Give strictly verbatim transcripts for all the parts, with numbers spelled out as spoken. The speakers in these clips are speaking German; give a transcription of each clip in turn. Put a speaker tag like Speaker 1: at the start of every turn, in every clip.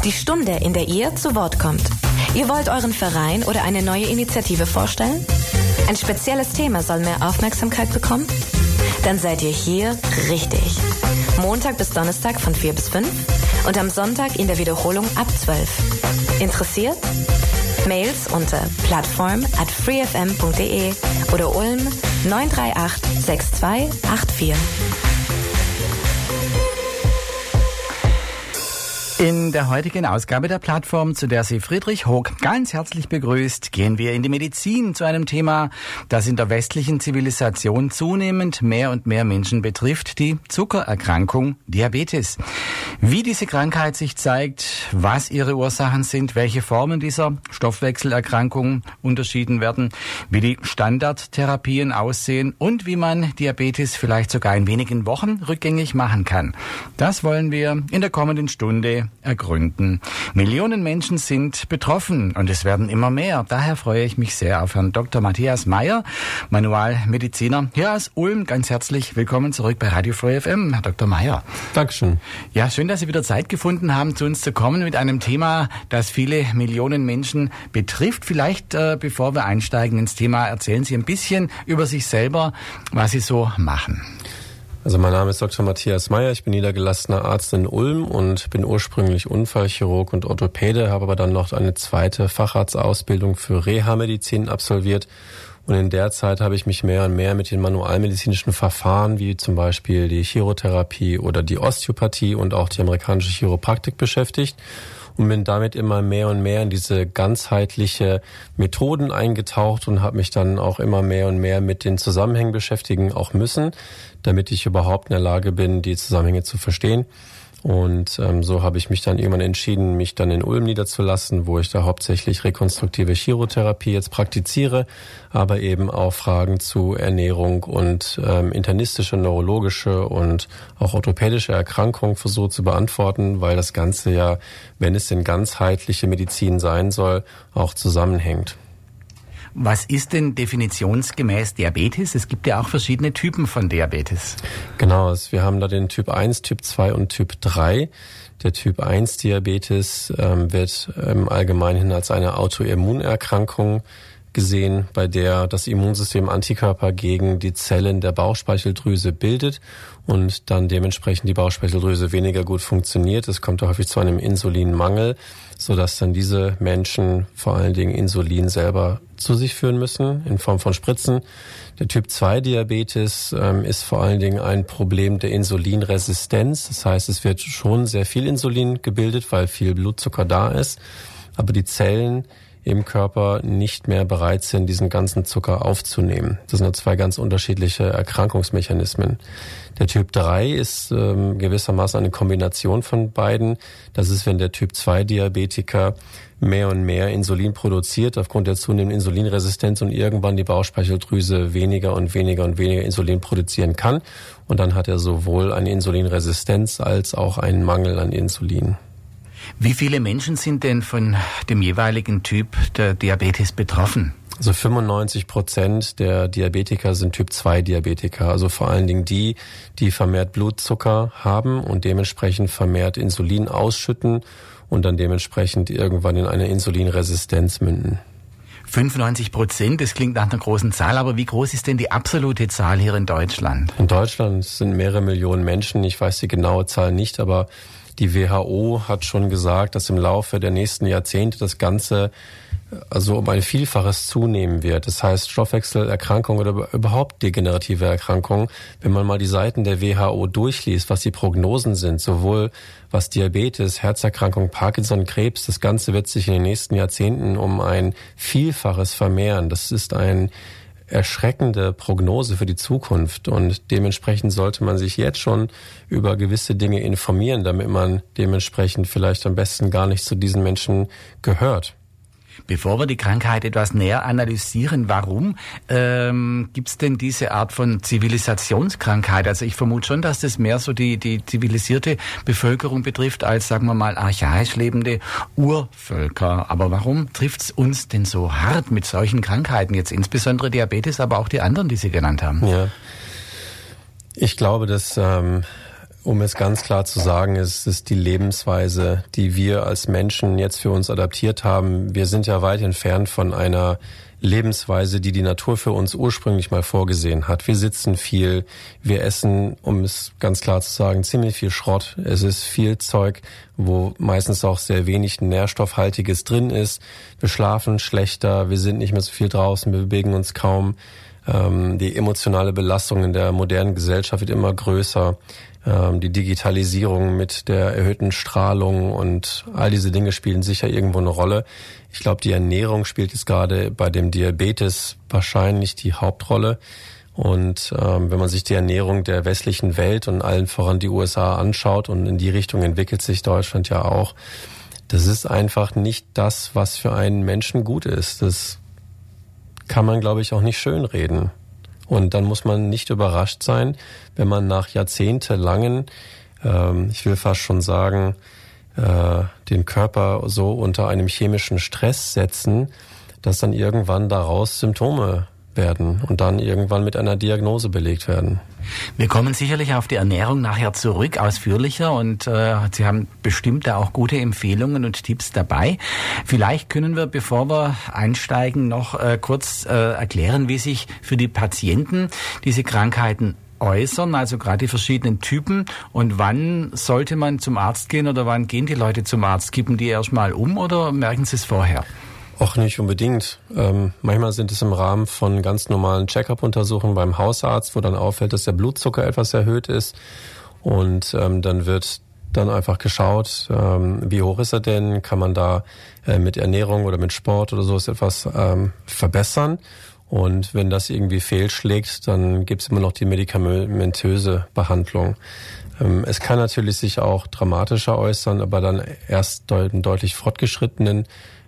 Speaker 1: Die Stunde, in der ihr zu Wort kommt. Ihr wollt euren Verein oder eine neue Initiative vorstellen? Ein spezielles Thema soll mehr Aufmerksamkeit bekommen? Dann seid ihr hier richtig. Montag bis Donnerstag von vier bis fünf und am Sonntag in der Wiederholung ab zwölf. Interessiert? Mails unter plattform at freefm punkt de oder Ulm neun drei acht sechs zwei acht vier.
Speaker 2: In der heutigen Ausgabe der Plattform, zu der Sie Friedrich Hoog ganz herzlich begrüßt, gehen wir in die Medizin zu einem Thema, das in der westlichen Zivilisation zunehmend mehr und mehr Menschen betrifft, die Zuckererkrankung, Diabetes. Wie diese Krankheit sich zeigt, was ihre Ursachen sind, welche Formen dieser Stoffwechselerkrankung unterschieden werden, wie die Standardtherapien aussehen und wie man Diabetes vielleicht sogar in wenigen Wochen rückgängig machen kann. Das wollen wir in der kommenden Stunde ergründen. Millionen Menschen sind betroffen und es werden immer mehr. Daher freue ich mich sehr auf Herrn Doktor Matthias Meyer, Manualmediziner hier aus Ulm. Ganz herzlich willkommen zurück bei Radio Free F M, Herr Doktor Meyer.
Speaker 3: Dankeschön.
Speaker 2: Ja, schön, dass Sie wieder Zeit gefunden haben, zu uns zu kommen mit einem Thema, das viele Millionen Menschen betrifft. Vielleicht, äh, bevor wir einsteigen ins Thema, erzählen Sie ein bisschen über sich selber, was Sie so machen.
Speaker 3: Also mein Name ist Doktor Matthias Meyer, ich bin niedergelassener Arzt in Ulm und bin ursprünglich Unfallchirurg und Orthopäde, habe aber dann noch eine zweite Facharztausbildung für Reha-Medizin absolviert. Und in der Zeit habe ich mich mehr und mehr mit den manualmedizinischen Verfahren, wie zum Beispiel die Chirotherapie oder die Osteopathie und auch die amerikanische Chiropraktik beschäftigt. Und bin damit immer mehr und mehr in diese ganzheitliche Methoden eingetaucht und habe mich dann auch immer mehr und mehr mit den Zusammenhängen beschäftigen auch müssen, damit ich überhaupt in der Lage bin, die Zusammenhänge zu verstehen. Und ähm, so habe ich mich dann irgendwann entschieden, mich dann in Ulm niederzulassen, wo ich da hauptsächlich rekonstruktive Chirotherapie jetzt praktiziere, aber eben auch Fragen zu Ernährung und ähm, internistische, neurologische und auch orthopädische Erkrankungen versuche zu beantworten, weil das Ganze ja, wenn es denn ganzheitliche Medizin sein soll, auch zusammenhängt.
Speaker 2: Was ist denn definitionsgemäß Diabetes? Es gibt ja auch verschiedene Typen von Diabetes.
Speaker 3: Genau, wir haben da den Typ eins, Typ zwei und Typ drei. Der Typ eins Diabetes ähm, wird im Allgemeinen als eine Autoimmunerkrankung gesehen, bei der das Immunsystem Antikörper gegen die Zellen der Bauchspeicheldrüse bildet und dann dementsprechend die Bauchspeicheldrüse weniger gut funktioniert. Es kommt häufig zu einem Insulinmangel, sodass dann diese Menschen vor allen Dingen Insulin selber zu sich führen müssen in Form von Spritzen. Der Typ zwei Diabetes ähm, ist vor allen Dingen ein Problem der Insulinresistenz. Das heißt, es wird schon sehr viel Insulin gebildet, weil viel Blutzucker da ist, aber die Zellen im Körper nicht mehr bereit sind, diesen ganzen Zucker aufzunehmen. Das sind zwei ganz unterschiedliche Erkrankungsmechanismen. Der Typ drei ist ähm, gewissermaßen eine Kombination von beiden. Das ist, wenn der Typ zwei Diabetiker mehr und mehr Insulin produziert aufgrund der zunehmenden Insulinresistenz und irgendwann die Bauchspeicheldrüse weniger und weniger und weniger Insulin produzieren kann. Und dann hat er sowohl eine Insulinresistenz als auch einen Mangel an Insulin.
Speaker 2: Wie viele Menschen sind denn von dem jeweiligen Typ der Diabetes betroffen?
Speaker 3: Also fünfundneunzig Prozent der Diabetiker sind Typ zwei Diabetiker, also vor allen Dingen die, die vermehrt Blutzucker haben und dementsprechend vermehrt Insulin ausschütten und dann dementsprechend irgendwann in eine Insulinresistenz münden.
Speaker 2: fünfundneunzig Prozent, das klingt nach einer großen Zahl, aber wie groß ist denn die absolute Zahl hier in Deutschland?
Speaker 3: In Deutschland sind mehrere Millionen Menschen, ich weiß die genaue Zahl nicht, aber die W H O hat schon gesagt, dass im Laufe der nächsten Jahrzehnte das Ganze also um ein Vielfaches zunehmen wird. Das heißt, Stoffwechselerkrankungen oder überhaupt degenerative Erkrankungen, wenn man mal die Seiten der W H O durchliest, was die Prognosen sind, sowohl was Diabetes, Herzerkrankung, Parkinson, Krebs, das Ganze wird sich in den nächsten Jahrzehnten um ein Vielfaches vermehren. Das ist ein erschreckende Prognose für die Zukunft und dementsprechend sollte man sich jetzt schon über gewisse Dinge informieren, damit man dementsprechend vielleicht am besten gar nicht zu diesen Menschen gehört.
Speaker 2: Bevor wir die Krankheit etwas näher analysieren, warum ähm, gibt es denn diese Art von Zivilisationskrankheit? Also ich vermute schon, dass das mehr so die, die zivilisierte Bevölkerung betrifft, als, sagen wir mal, archaisch lebende Urvölker. Aber warum trifft es uns denn so hart mit solchen Krankheiten? Jetzt insbesondere Diabetes, aber auch die anderen, die Sie genannt haben.
Speaker 3: Ja, ich glaube, dass... Ähm Um es ganz klar zu sagen, ist es die Lebensweise, die wir als Menschen jetzt für uns adaptiert haben. Wir sind ja weit entfernt von einer Lebensweise, die die Natur für uns ursprünglich mal vorgesehen hat. Wir sitzen viel, wir essen, um es ganz klar zu sagen, ziemlich viel Schrott. Es ist viel Zeug, wo meistens auch sehr wenig Nährstoffhaltiges drin ist. Wir schlafen schlechter, wir sind nicht mehr so viel draußen, wir bewegen uns kaum. Ähm, die emotionale Belastung in der modernen Gesellschaft wird immer größer. Ähm, die Digitalisierung mit der erhöhten Strahlung und all diese Dinge spielen sicher irgendwo eine Rolle. Ich glaube, die Ernährung spielt jetzt gerade bei dem Diabetes wahrscheinlich die Hauptrolle. Und ähm, wenn man sich die Ernährung der westlichen Welt und allen voran die U S A anschaut, und in die Richtung entwickelt sich Deutschland ja auch, das ist einfach nicht das, was für einen Menschen gut ist. Das kann man, glaube ich, auch nicht schönreden. Und dann muss man nicht überrascht sein, wenn man nach jahrzehntelangen, ähm, ich will fast schon sagen, äh, den Körper so unter einem chemischen Stress setzen, dass dann irgendwann daraus Symptome werden und dann irgendwann mit einer Diagnose belegt werden.
Speaker 2: Wir kommen sicherlich auf die Ernährung nachher zurück, ausführlicher, und äh, Sie haben bestimmt da auch gute Empfehlungen und Tipps dabei. Vielleicht können wir, bevor wir einsteigen, noch äh, kurz äh, erklären, wie sich für die Patienten diese Krankheiten äußern, also gerade die verschiedenen Typen, und wann sollte man zum Arzt gehen oder wann gehen die Leute zum Arzt? Kippen die erst mal um oder merken sie es vorher?
Speaker 3: Auch nicht unbedingt. Ähm, manchmal sind es im Rahmen von ganz normalen Check-up-Untersuchungen beim Hausarzt, wo dann auffällt, dass der Blutzucker etwas erhöht ist. Und ähm, dann wird dann einfach geschaut, ähm, wie hoch ist er denn? Kann man da äh, mit Ernährung oder mit Sport oder so etwas ähm, verbessern? Und wenn das irgendwie fehlschlägt, dann gibt es immer noch die medikamentöse Behandlung. Ähm, es kann natürlich sich auch dramatischer äußern, aber dann erst deut- deutlich fortgeschrittenen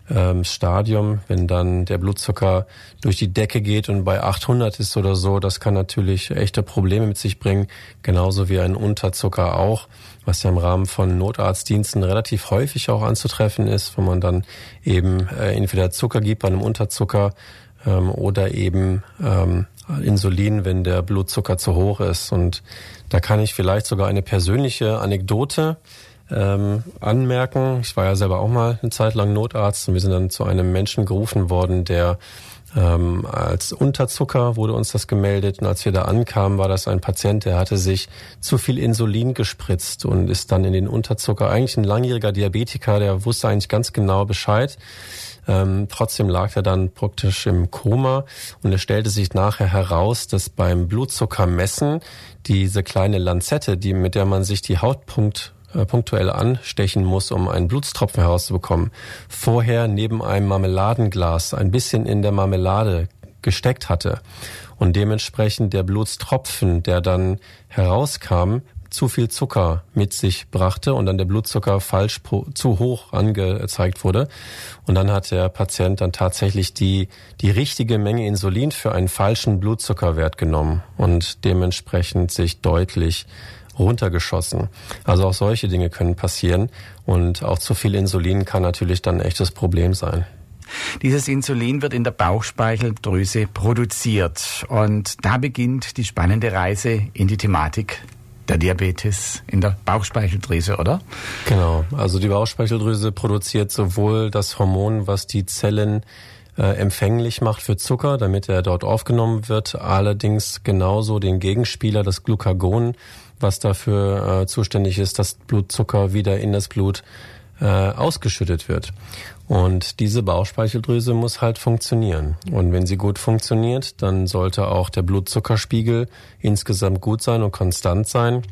Speaker 3: Stadium, wenn dann der Blutzucker durch die Decke geht und bei achthundert ist oder so, das kann natürlich echte Probleme mit sich bringen, genauso wie ein Unterzucker auch, was ja im Rahmen von Notarztdiensten relativ häufig auch anzutreffen ist, wo man dann eben äh, entweder Zucker gibt bei einem Unterzucker ähm, oder eben ähm, Insulin, wenn der Blutzucker zu hoch ist. Und da kann ich vielleicht sogar eine persönliche Anekdote Ähm, anmerken. Ich war ja selber auch mal eine Zeit lang Notarzt und wir sind dann zu einem Menschen gerufen worden, der ähm, als Unterzucker wurde uns das gemeldet, und als wir da ankamen, war das ein Patient, der hatte sich zu viel Insulin gespritzt und ist dann in den Unterzucker, eigentlich ein langjähriger Diabetiker, der wusste eigentlich ganz genau Bescheid. Ähm, trotzdem lag er dann praktisch im Koma, und es stellte sich nachher heraus, dass beim Blutzuckermessen diese kleine Lanzette, die mit der man sich die Hautpunkt punktuell anstechen muss, um einen Blutstropfen herauszubekommen, vorher neben einem Marmeladenglas ein bisschen in der Marmelade gesteckt hatte und dementsprechend der Blutstropfen, der dann herauskam, zu viel Zucker mit sich brachte und dann der Blutzucker falsch pro, zu hoch angezeigt wurde. Und dann hat der Patient dann tatsächlich die, die richtige Menge Insulin für einen falschen Blutzuckerwert genommen und dementsprechend sich deutlich runtergeschossen. Also auch solche Dinge können passieren, und auch zu viel Insulin kann natürlich dann ein echtes Problem sein.
Speaker 2: Dieses Insulin wird in der Bauchspeicheldrüse produziert, und da beginnt die spannende Reise in die Thematik der Diabetes in der Bauchspeicheldrüse, oder?
Speaker 3: Genau, also die Bauchspeicheldrüse produziert sowohl das Hormon, was die Zellen äh, empfänglich macht für Zucker, damit er dort aufgenommen wird, allerdings genauso den Gegenspieler, das Glucagon, was dafür äh, zuständig ist, dass Blutzucker wieder in das Blut äh, ausgeschüttet wird. Und diese Bauchspeicheldrüse muss halt funktionieren. Und wenn sie gut funktioniert, dann sollte auch der Blutzuckerspiegel insgesamt gut sein und konstant sein.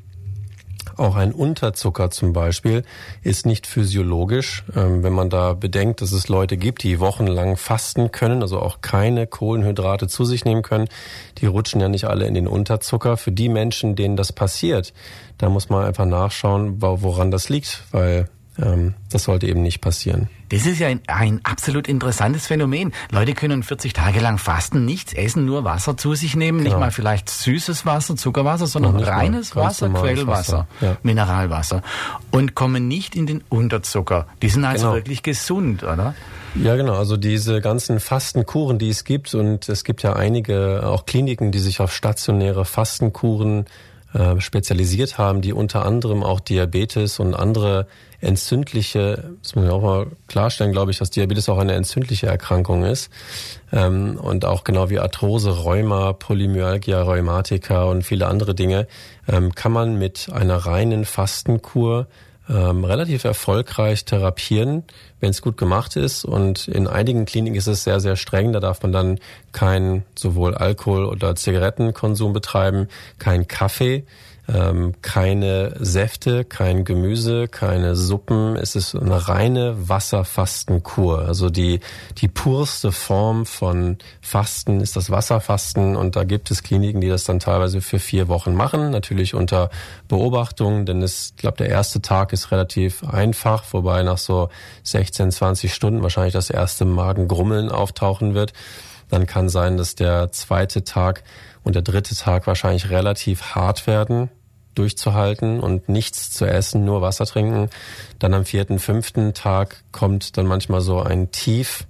Speaker 3: Auch ein Unterzucker zum Beispiel ist nicht physiologisch. Ähm, wenn man da bedenkt, dass es Leute gibt, die wochenlang fasten können, also auch keine Kohlenhydrate zu sich nehmen können, die rutschen ja nicht alle in den Unterzucker. Für die Menschen, denen das passiert, da muss man einfach nachschauen, woran das liegt, weil ähm, das sollte eben nicht passieren.
Speaker 2: Das ist ja ein, ein absolut interessantes Phänomen. Leute können vierzig Tage lang fasten, nichts essen, nur Wasser zu sich nehmen, genau. Nicht mal vielleicht süßes Wasser, Zuckerwasser, sondern reines Wasser, Quellwasser, ja. Mineralwasser, und kommen nicht in den Unterzucker. Die sind also genau. Wirklich gesund, oder?
Speaker 3: Ja, genau. Also diese ganzen Fastenkuren, die es gibt, und es gibt ja einige auch Kliniken, die sich auf stationäre Fastenkuren äh, spezialisiert haben, die unter anderem auch Diabetes und andere entzündliche, das muss man auch mal klarstellen, glaube ich, dass Diabetes auch eine entzündliche Erkrankung ist. Ähm, und auch genau wie Arthrose, Rheuma, Polymyalgia, Rheumatika und viele andere Dinge, ähm, kann man mit einer reinen Fastenkur ähm, relativ erfolgreich therapieren, wenn es gut gemacht ist. Und in einigen Kliniken ist es sehr, sehr streng. Da darf man dann kein sowohl Alkohol- oder Zigarettenkonsum betreiben, kein Kaffee, Ähm, keine Säfte, kein Gemüse, keine Suppen. Es ist eine reine Wasserfastenkur. Also die, die purste Form von Fasten ist das Wasserfasten. Und da gibt es Kliniken, die das dann teilweise für vier Wochen machen. Natürlich unter Beobachtung, denn es, ich glaube, der erste Tag ist relativ einfach, wobei nach so sechzehn, zwanzig Stunden wahrscheinlich das erste Magengrummeln auftauchen wird. Dann kann sein, dass der zweite Tag und der dritte Tag wahrscheinlich relativ hart werden, durchzuhalten und nichts zu essen, nur Wasser trinken. Dann am vierten, fünften Tag kommt dann manchmal so ein Tief.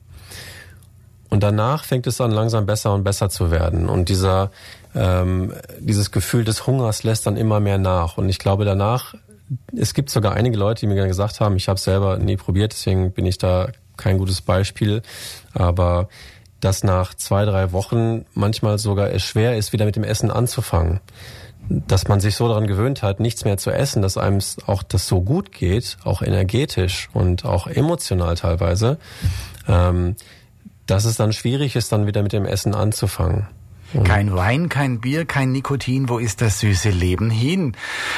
Speaker 3: Und danach fängt es an, langsam besser und besser zu werden. Und dieser, ähm, dieses Gefühl des Hungers lässt dann immer mehr nach. Und ich glaube danach, es gibt sogar einige Leute, die mir gesagt haben, ich habe es selber nie probiert, deswegen bin ich da kein gutes Beispiel, aber dass nach zwei, drei Wochen manchmal sogar es schwer ist, wieder mit dem Essen anzufangen. Dass man sich so daran gewöhnt hat, nichts mehr zu essen, dass einem auch das so gut geht, auch energetisch und auch emotional teilweise, ähm, dass es dann schwierig ist, dann wieder mit dem Essen anzufangen. Und
Speaker 2: kein Wein, kein Bier, kein Nikotin, wo ist das süße Leben hin?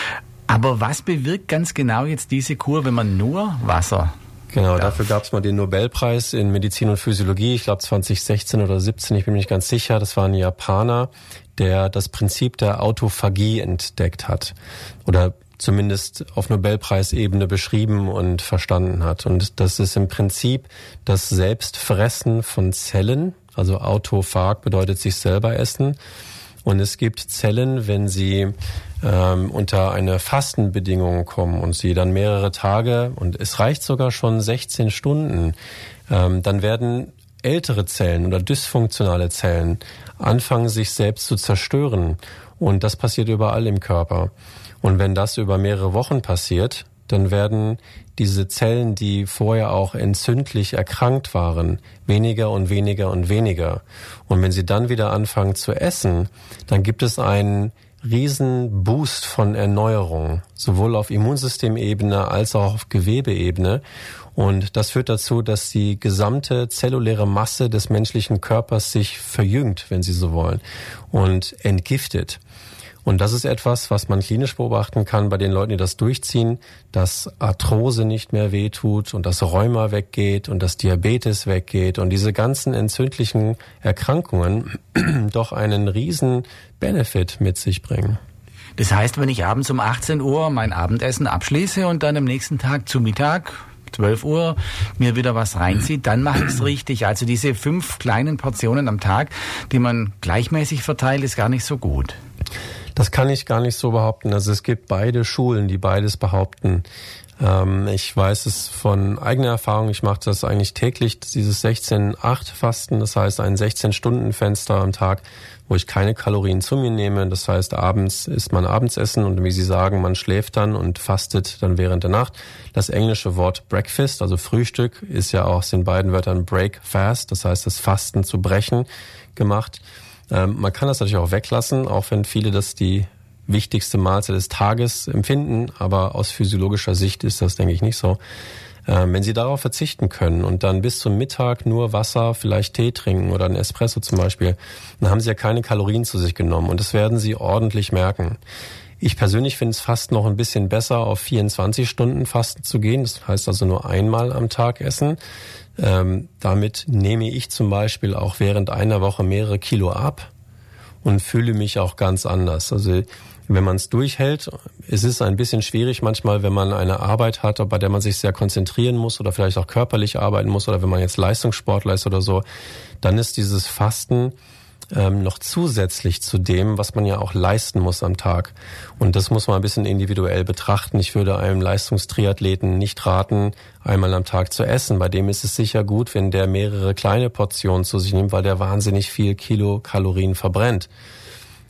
Speaker 2: Aber was bewirkt ganz genau jetzt diese Kur, wenn man nur Wasser
Speaker 3: Genau, dafür gab es mal den Nobelpreis in Medizin und Physiologie, ich glaube zwanzig sechzehn oder siebzehn, ich bin mir nicht ganz sicher. Das war ein Japaner, der das Prinzip der Autophagie entdeckt hat oder zumindest auf Nobelpreisebene beschrieben und verstanden hat. Und das ist im Prinzip das Selbstfressen von Zellen, also autophag bedeutet sich selber essen. Und es gibt Zellen, wenn sie ähm, unter eine Fastenbedingung kommen und sie dann mehrere Tage, und es reicht sogar schon sechzehn Stunden, ähm, dann werden ältere Zellen oder dysfunktionale Zellen anfangen, sich selbst zu zerstören. Und das passiert überall im Körper. Und wenn das über mehrere Wochen passiert, dann werden diese Zellen, die vorher auch entzündlich erkrankt waren, weniger und weniger und weniger. Und wenn sie dann wieder anfangen zu essen, dann gibt es einen riesen Boost von Erneuerung, sowohl auf Immunsystemebene als auch auf Gewebeebene. Und das führt dazu, dass die gesamte zelluläre Masse des menschlichen Körpers sich verjüngt, wenn Sie so wollen, und entgiftet. Und das ist etwas, was man klinisch beobachten kann bei den Leuten, die das durchziehen, dass Arthrose nicht mehr wehtut und dass Rheuma weggeht und dass Diabetes weggeht und diese ganzen entzündlichen Erkrankungen doch einen riesen Benefit mit sich bringen.
Speaker 2: Das heißt, wenn ich abends um achtzehn Uhr mein Abendessen abschließe und dann am nächsten Tag zu Mittag zwölf Uhr mir wieder was reinzieht, dann mache ich es richtig. Also diese fünf kleinen Portionen am Tag, die man gleichmäßig verteilt, ist gar nicht so gut.
Speaker 3: Das kann ich gar nicht so behaupten. Also es gibt beide Schulen, die beides behaupten. Ähm, ich weiß es von eigener Erfahrung, ich mache das eigentlich täglich, dieses sechzehn acht Fasten, das heißt ein sechzehn-Stunden-Fenster am Tag, wo ich keine Kalorien zu mir nehme. Das heißt, abends isst man Abendsessen und wie Sie sagen, man schläft dann und fastet dann während der Nacht. Das englische Wort Breakfast, also Frühstück, ist ja auch aus den beiden Wörtern Break Fast, das heißt das Fasten zu brechen, gemacht. Ähm, man kann das natürlich auch weglassen, auch wenn viele das die wichtigste Mahlzeit des Tages empfinden, aber aus physiologischer Sicht ist das, denke ich, nicht so. Ähm, wenn Sie darauf verzichten können und dann bis zum Mittag nur Wasser, vielleicht Tee trinken oder einen Espresso zum Beispiel, dann haben Sie ja keine Kalorien zu sich genommen und das werden Sie ordentlich merken. Ich persönlich finde es fast noch ein bisschen besser, auf vierundzwanzig Stunden Fasten zu gehen. Das heißt also nur einmal am Tag essen. Ähm, damit nehme ich zum Beispiel auch während einer Woche mehrere Kilo ab und fühle mich auch ganz anders. Also wenn man es durchhält, es ist ein bisschen schwierig manchmal, wenn man eine Arbeit hat, bei der man sich sehr konzentrieren muss oder vielleicht auch körperlich arbeiten muss oder wenn man jetzt Leistungssportler ist oder so, dann ist dieses Fasten ähm, noch zusätzlich zu dem, was man ja auch leisten muss am Tag. Und das muss man ein bisschen individuell betrachten. Ich würde einem Leistungstriathleten nicht raten, einmal am Tag zu essen. Bei dem ist es sicher gut, wenn der mehrere kleine Portionen zu sich nimmt, weil der wahnsinnig viel Kilokalorien verbrennt.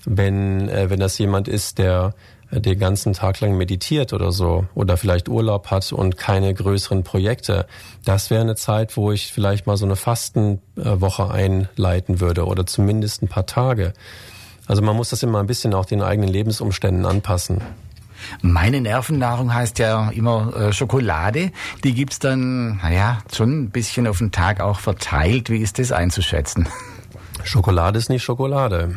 Speaker 3: wenn, äh, wenn das jemand ist, der den ganzen Tag lang meditiert oder so oder vielleicht Urlaub hat und keine größeren Projekte. Das wäre eine Zeit, wo ich vielleicht mal so eine Fastenwoche einleiten würde oder zumindest ein paar Tage. Also man muss das immer ein bisschen auch den eigenen Lebensumständen anpassen.
Speaker 2: Meine Nervennahrung heißt ja immer äh, Schokolade. Die gibt's dann, naja, schon ein bisschen auf den Tag auch verteilt. Wie ist das einzuschätzen?
Speaker 3: Schokolade ist nicht Schokolade.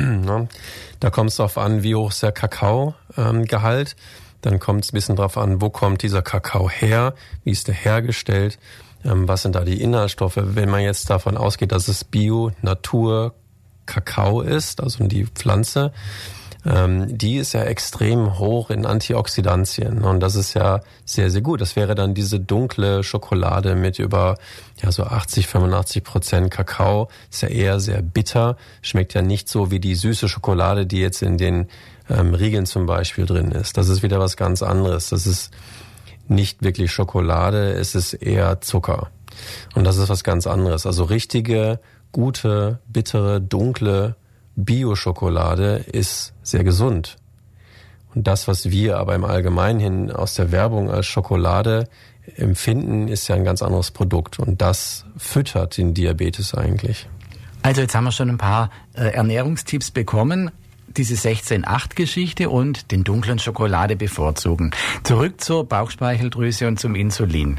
Speaker 3: Da kommt es darauf an, wie hoch ist der Kakaogehalt. Dann kommt es ein bisschen darauf an, wo kommt dieser Kakao her, wie ist der hergestellt, ähm, was sind da die Inhaltsstoffe. Wenn man jetzt davon ausgeht, dass es Bio, Natur, Kakao ist, also die Pflanze, ähm, die ist ja extrem hoch in Antioxidantien und das ist ja sehr, sehr gut. Das wäre dann diese dunkle Schokolade mit über ja so achtzig, fünfundachtzig Prozent Kakao. Ist ja eher sehr bitter, schmeckt ja nicht so wie die süße Schokolade, die jetzt in den ähm, Riegeln zum Beispiel drin ist. Das ist wieder was ganz anderes. Das ist nicht wirklich Schokolade, es ist eher Zucker. Und das ist was ganz anderes. Also richtige, gute, bittere, dunkle Bio-Schokolade ist sehr gesund. Und das, was wir aber im Allgemeinen hin aus der Werbung als Schokolade empfinden, ist ja ein ganz anderes Produkt. Und das füttert den Diabetes eigentlich.
Speaker 2: Also jetzt haben wir schon ein paar äh, Ernährungstipps bekommen. Diese sechzehn acht Geschichte und den dunklen Schokolade bevorzugen. Zurück zur Bauchspeicheldrüse und zum Insulin.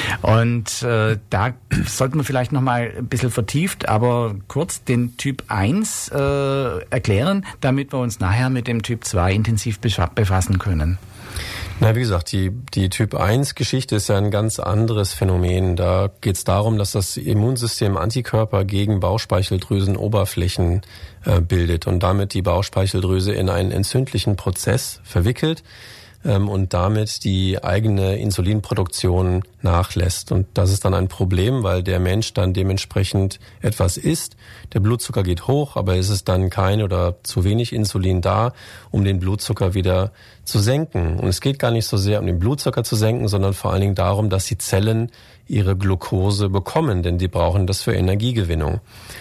Speaker 2: Und äh, da sollten wir vielleicht noch mal ein bisschen vertieft, aber kurz den Typ eins äh, erklären, damit wir uns nachher mit dem Typ zwei intensiv befassen können.
Speaker 3: Na, wie gesagt, die, die Typ eins Geschichte ist ja ein ganz anderes Phänomen. Da geht es darum, dass das Immunsystem Antikörper gegen Bauchspeicheldrüsenoberflächen äh, bildet und damit die Bauchspeicheldrüse in einen entzündlichen Prozess verwickelt ähm, und damit die eigene Insulinproduktion nachlässt. Und das ist dann ein Problem, weil der Mensch dann dementsprechend etwas isst. Der Blutzucker geht hoch, aber es ist dann kein oder zu wenig Insulin da, um den Blutzucker wieder zu senken. Und es geht gar nicht so sehr um den Blutzucker zu senken, sondern vor allen Dingen darum, dass die Zellen ihre Glucose bekommen, denn die brauchen das für Energiegewinnung.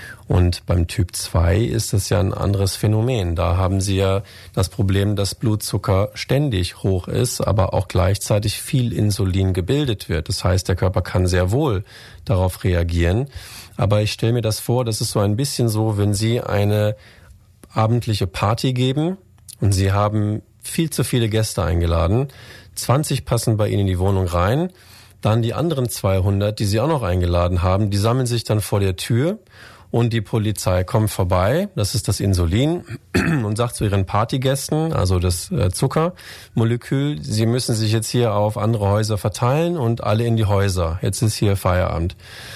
Speaker 3: Und beim Typ zwei ist das ja ein anderes Phänomen. Da haben sie ja das Problem, dass Blutzucker ständig hoch ist, aber auch gleichzeitig viel Insulin gebildet wird. Das heißt, der Körper kann sehr wohl darauf reagieren. Aber ich stelle mir das vor, das ist so ein bisschen so, wenn Sie eine abendliche Party geben und Sie haben viel zu viele Gäste eingeladen. zwanzig passen bei Ihnen in die Wohnung rein. Dann die anderen zweihundert, die Sie auch noch eingeladen haben, die sammeln sich dann vor der Tür und die Polizei kommt vorbei. Das ist das Insulin und sagt zu ihren Partygästen, also das Zuckermolekül, Sie müssen sich jetzt hier auf andere Häuser verteilen und alle in die Häuser. Jetzt ist hier Feierabend.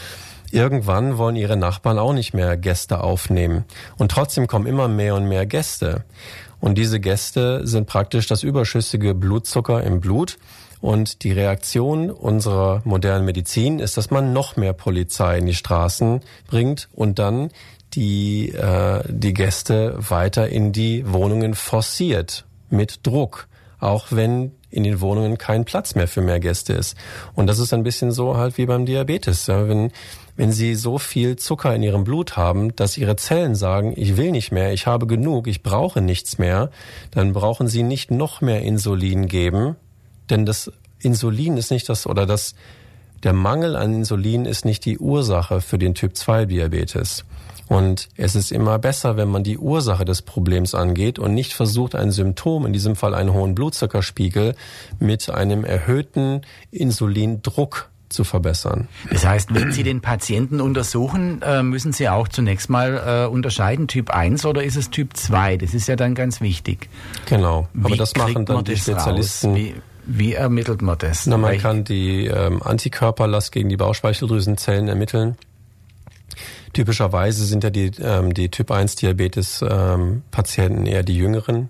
Speaker 3: Irgendwann wollen ihre Nachbarn auch nicht mehr Gäste aufnehmen. Und trotzdem kommen immer mehr und mehr Gäste. Und diese Gäste sind praktisch das überschüssige Blutzucker im Blut. Und die Reaktion unserer modernen Medizin ist, dass man noch mehr Polizei in die Straßen bringt und dann die, äh, die Gäste weiter in die Wohnungen forciert mit Druck. Auch wenn in den Wohnungen kein Platz mehr für mehr Gäste ist. Und das ist ein bisschen so halt wie beim Diabetes. Ja, wenn, wenn Sie so viel Zucker in Ihrem Blut haben, dass Ihre Zellen sagen, ich will nicht mehr, ich habe genug, ich brauche nichts mehr, dann brauchen Sie nicht noch mehr Insulin geben, denn das Insulin ist nicht das, oder das, der Mangel an Insulin ist nicht die Ursache für den Typ zwei Diabetes. Und es ist immer besser, wenn man die Ursache des Problems angeht und nicht versucht, ein Symptom, in diesem Fall einen hohen Blutzuckerspiegel, mit einem erhöhten Insulindruck zu verbessern.
Speaker 2: Das heißt, wenn Sie den Patienten untersuchen, müssen Sie auch zunächst mal unterscheiden, Typ eins oder ist es Typ zwei? Das ist ja dann ganz wichtig.
Speaker 3: Genau, aber
Speaker 2: Wie
Speaker 3: das machen dann die Spezialisten.
Speaker 2: Wie, wie ermittelt man das?
Speaker 3: Na, man kann die ähm, Antikörperlast gegen die Bauchspeicheldrüsenzellen ermitteln. Typischerweise sind ja die, ähm, die Typ eins Diabetes-Patienten ähm, eher die Jüngeren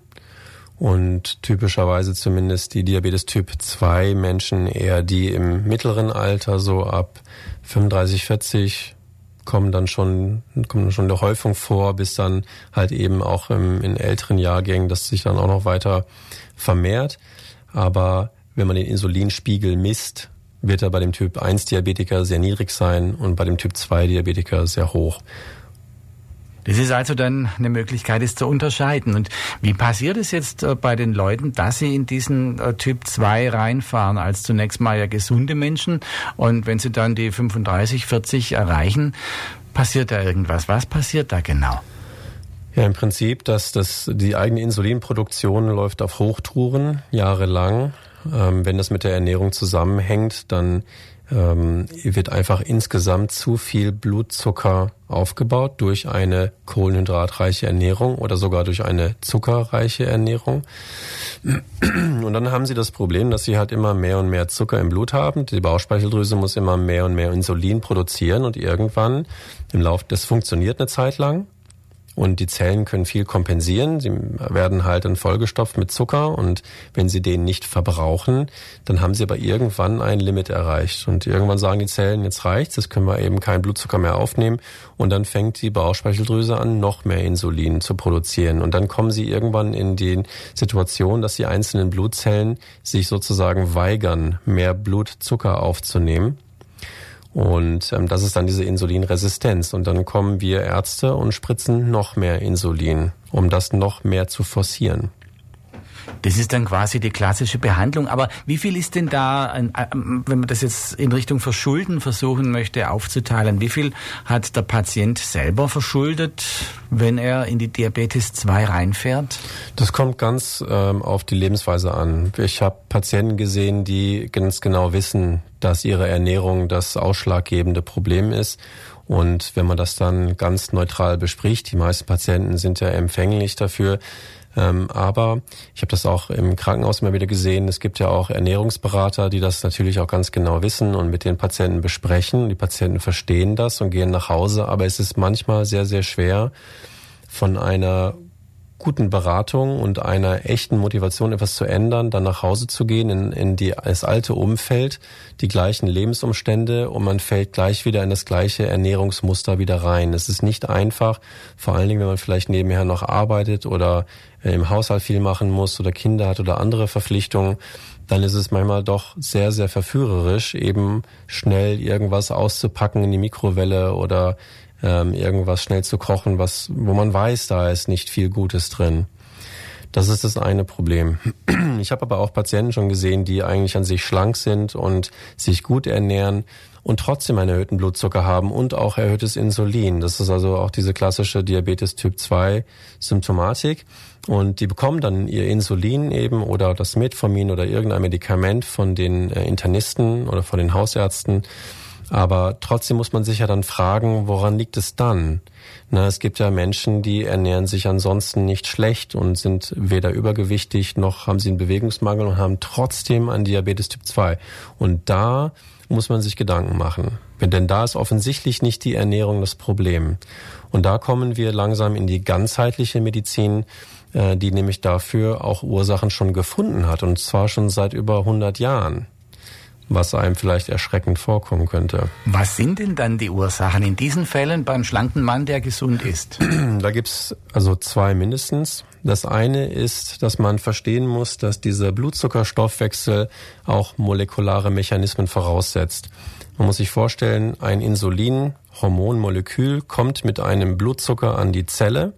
Speaker 3: und typischerweise zumindest die Diabetes Typ zwei Menschen eher die im mittleren Alter, so ab fünfunddreißig, vierzig kommen dann schon, kommen dann schon eine Häufung vor, bis dann halt eben auch im, in älteren Jahrgängen, das sich dann auch noch weiter vermehrt. Aber wenn man den Insulinspiegel misst, wird er bei dem Typ eins Diabetiker sehr niedrig sein und bei dem Typ zwei Diabetiker sehr hoch.
Speaker 2: Das ist also dann eine Möglichkeit, es zu unterscheiden. Und wie passiert es jetzt äh, bei den Leuten, dass sie in diesen äh, Typ zwei reinfahren, als zunächst mal ja gesunde Menschen, und wenn sie dann die fünfunddreißig, vierzig erreichen, passiert da irgendwas? Was passiert da genau?
Speaker 3: Ja, im Prinzip, dass das, die eigene Insulinproduktion läuft auf Hochtouren jahrelang. Ähm, wenn das mit der Ernährung zusammenhängt, dann ähm, wird einfach insgesamt zu viel Blutzucker aufgebaut durch eine kohlenhydratreiche Ernährung oder sogar durch eine zuckerreiche Ernährung. Und dann haben sie das Problem, dass sie halt immer mehr und mehr Zucker im Blut haben. Die Bauchspeicheldrüse muss immer mehr und mehr Insulin produzieren und irgendwann im Lauf, das funktioniert eine Zeit lang. Und die Zellen können viel kompensieren. Sie werden halt dann vollgestopft mit Zucker. Und wenn sie den nicht verbrauchen, dann haben sie aber irgendwann ein Limit erreicht. Und irgendwann sagen die Zellen, jetzt reicht's, jetzt können wir eben keinen Blutzucker mehr aufnehmen. Und dann fängt die Bauchspeicheldrüse an, noch mehr Insulin zu produzieren. Und dann kommen sie irgendwann in die Situation, dass die einzelnen Blutzellen sich sozusagen weigern, mehr Blutzucker aufzunehmen. Und ähm, das ist dann diese Insulinresistenz. Und dann kommen wir Ärzte und spritzen noch mehr Insulin, um das noch mehr zu forcieren.
Speaker 2: Das ist dann quasi die klassische Behandlung. Aber wie viel ist denn da, wenn man das jetzt in Richtung Verschulden versuchen möchte aufzuteilen, wie viel hat der Patient selber verschuldet, wenn er in die Diabetes zwei reinfährt?
Speaker 3: Das kommt ganz ähm, auf die Lebensweise an. Ich habe Patienten gesehen, die ganz genau wissen, dass ihre Ernährung das ausschlaggebende Problem ist. Und wenn man das dann ganz neutral bespricht, die meisten Patienten sind ja empfänglich dafür, Ähm, aber ich habe das auch im Krankenhaus immer wieder gesehen. Es gibt ja auch Ernährungsberater, die das natürlich auch ganz genau wissen und mit den Patienten besprechen. Die Patienten verstehen das und gehen nach Hause. Aber es ist manchmal sehr, sehr schwer, von einer guten Beratung und einer echten Motivation, etwas zu ändern, dann nach Hause zu gehen, in, in die, das alte Umfeld, die gleichen Lebensumstände, und man fällt gleich wieder in das gleiche Ernährungsmuster wieder rein. Es ist nicht einfach, vor allen Dingen, wenn man vielleicht nebenher noch arbeitet oder im Haushalt viel machen muss oder Kinder hat oder andere Verpflichtungen, dann ist es manchmal doch sehr, sehr verführerisch, eben schnell irgendwas auszupacken in die Mikrowelle oder ähm, irgendwas schnell zu kochen, was, wo man weiß, da ist nicht viel Gutes drin. Das ist das eine Problem. Ich habe aber auch Patienten schon gesehen, die eigentlich an sich schlank sind und sich gut ernähren und trotzdem einen erhöhten Blutzucker haben und auch erhöhtes Insulin. Das ist also auch diese klassische Diabetes Typ zwei Symptomatik. Und die bekommen dann ihr Insulin eben oder das Metformin oder irgendein Medikament von den Internisten oder von den Hausärzten. Aber trotzdem muss man sich ja dann fragen, woran liegt es dann? Na, es gibt ja Menschen, die ernähren sich ansonsten nicht schlecht und sind weder übergewichtig noch haben sie einen Bewegungsmangel und haben trotzdem einen Diabetes Typ zwei. Und da muss man sich Gedanken machen. Denn da ist offensichtlich nicht die Ernährung das Problem. Und da kommen wir langsam in die ganzheitliche Medizin, die nämlich dafür auch Ursachen schon gefunden hat. Und zwar schon seit über hundert Jahren. Was einem vielleicht erschreckend vorkommen könnte.
Speaker 2: Was sind denn dann die Ursachen in diesen Fällen beim schlanken Mann, der gesund ist?
Speaker 3: Da gibt's also zwei mindestens. Das eine ist, dass man verstehen muss, dass dieser Blutzuckerstoffwechsel auch molekulare Mechanismen voraussetzt. Man muss sich vorstellen, ein Insulin-Hormonmolekül kommt mit einem Blutzucker an die Zelle